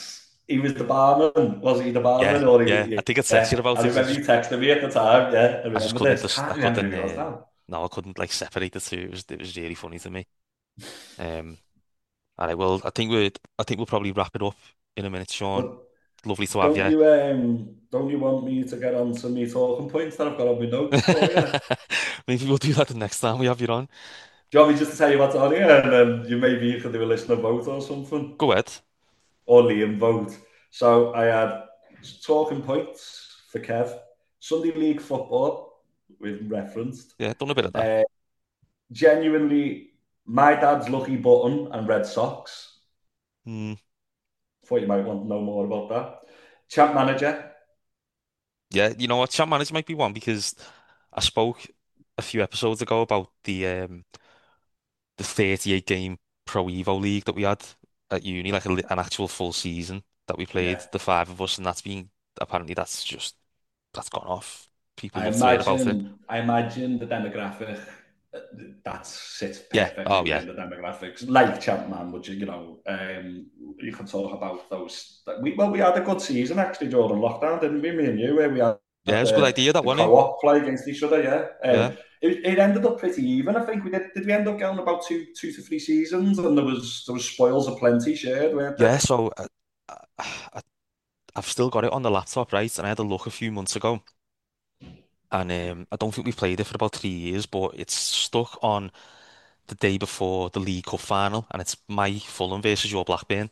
he was the barman, was he the Yeah, barman? Or yeah. he, I think I texted yeah, about I it. I remember just, you texted me at the time. Yeah, I I just remember couldn't, this. just, I Can't remember couldn't. who he was Uh, now. no, I couldn't like separate the two. It was, it was really funny to me. Um, all right. Well, I think we, I think we'll probably wrap it up in a minute, Sean. But Lovely to have don't you. you um don't you want me to get on some me talking points that I've got on my notes for you? Do Maybe we'll do that the next time we have you on. you want me just to tell you what's on here, and then you maybe you can do a listener vote or something, Go ahead. or Liam vote? So I had talking points for Kev, Sunday League football, we've referenced. Yeah, done a bit of that. Uh, genuinely, my dad's lucky button and Red Sox. Hmm. Thought you might want to know more about that. Champ manager. Yeah, you know what? Champ manager might be one because I spoke a few episodes ago about the um the thirty-eight game Pro Evo League that we had at uni, like a, li- an actual full season that we played, Yeah. the five of us, and that's been apparently that's just that's gone off. People I love to hear about it. imagine, I imagine the demographic uh, that sits Yeah. perfectly Oh yeah. within the demographics, like Champman, which you know, um, you can talk about those. That we well, we had a good season actually during lockdown, didn't we? Me and you, where we had Yeah, it was a good the, idea that the one. Eh? co-op play against each other. Yeah, Yeah. um, it, it ended up pretty even. I think we did. Did we end up getting about two, two to three seasons, and there was there was spoils of plenty shared, weren't Yeah. there? So uh, I, I've still got it on the laptop, right? And I had a look a few months ago, and um, I don't think we've played it for about three years, but it's stuck on the day before the League Cup final, and it's my Fulham versus your Blackburn,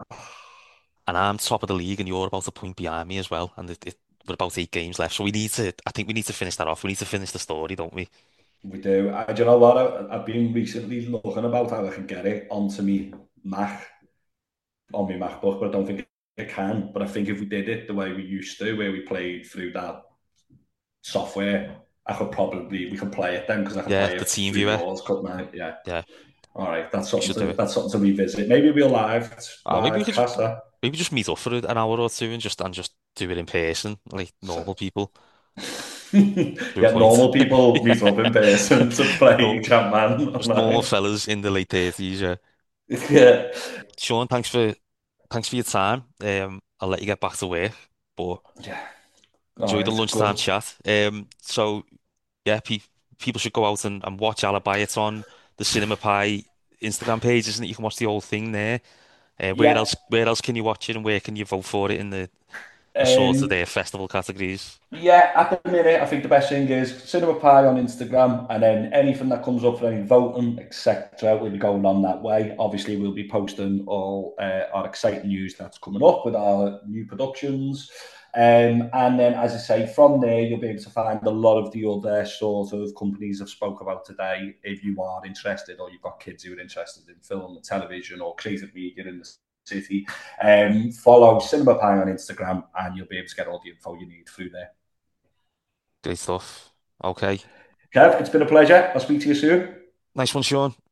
and I'm top of the league, and you're about a point behind me as well, and it, it, we're about eight games left, so we need to. I think we need to finish that off. We need to finish the story, don't we? We do. I, do you know what? I, I've been recently looking about how I can get it onto me Mac on my MacBook, but I don't think I can. But I think if we did it the way we used to, where we played through that software, I could probably we could play it then because I could Yeah, play the it team through viewer. yours, couldn't I? Yeah. Yeah, All right, that's we something should do to it. that's something to revisit. Maybe we'll live Uh, maybe we live could just cast that. maybe just meet up for an hour or two and just and just do it in person, like normal people. Do a Yeah, point. normal people meet up in person to play No, Champman just normal online. fellas in the late thirties. Yeah. Yeah, Sean, thanks for thanks for your time. Um, I'll let you get back to work, but yeah. All enjoy the right, lunchtime good. chat. Um, so yeah, pe people should go out and, and watch Alibi. It's on the Cinema Pie Instagram page, isn't it? You can watch the whole thing there. Uh, where Yeah. else? Where else can you watch it, and where can you vote for it in the the sort of Um, their festival categories? Yeah, at the minute, I think the best thing is Cinema Pie on Instagram, and then anything that comes up for any voting, et cetera, will be going on that way. Obviously, we'll be posting all uh, our exciting news that's coming up with our new productions. Um, and then, as I say, from there, you'll be able to find a lot of the other sort of companies I've spoke about today if you are interested or you've got kids who are interested in film and television or creative media in the city. Um, follow Cinema Pie on Instagram and you'll be able to get all the info you need through there. Great stuff. Okay, Kev, it's been a pleasure. I'll speak to you soon. nice one, Sean.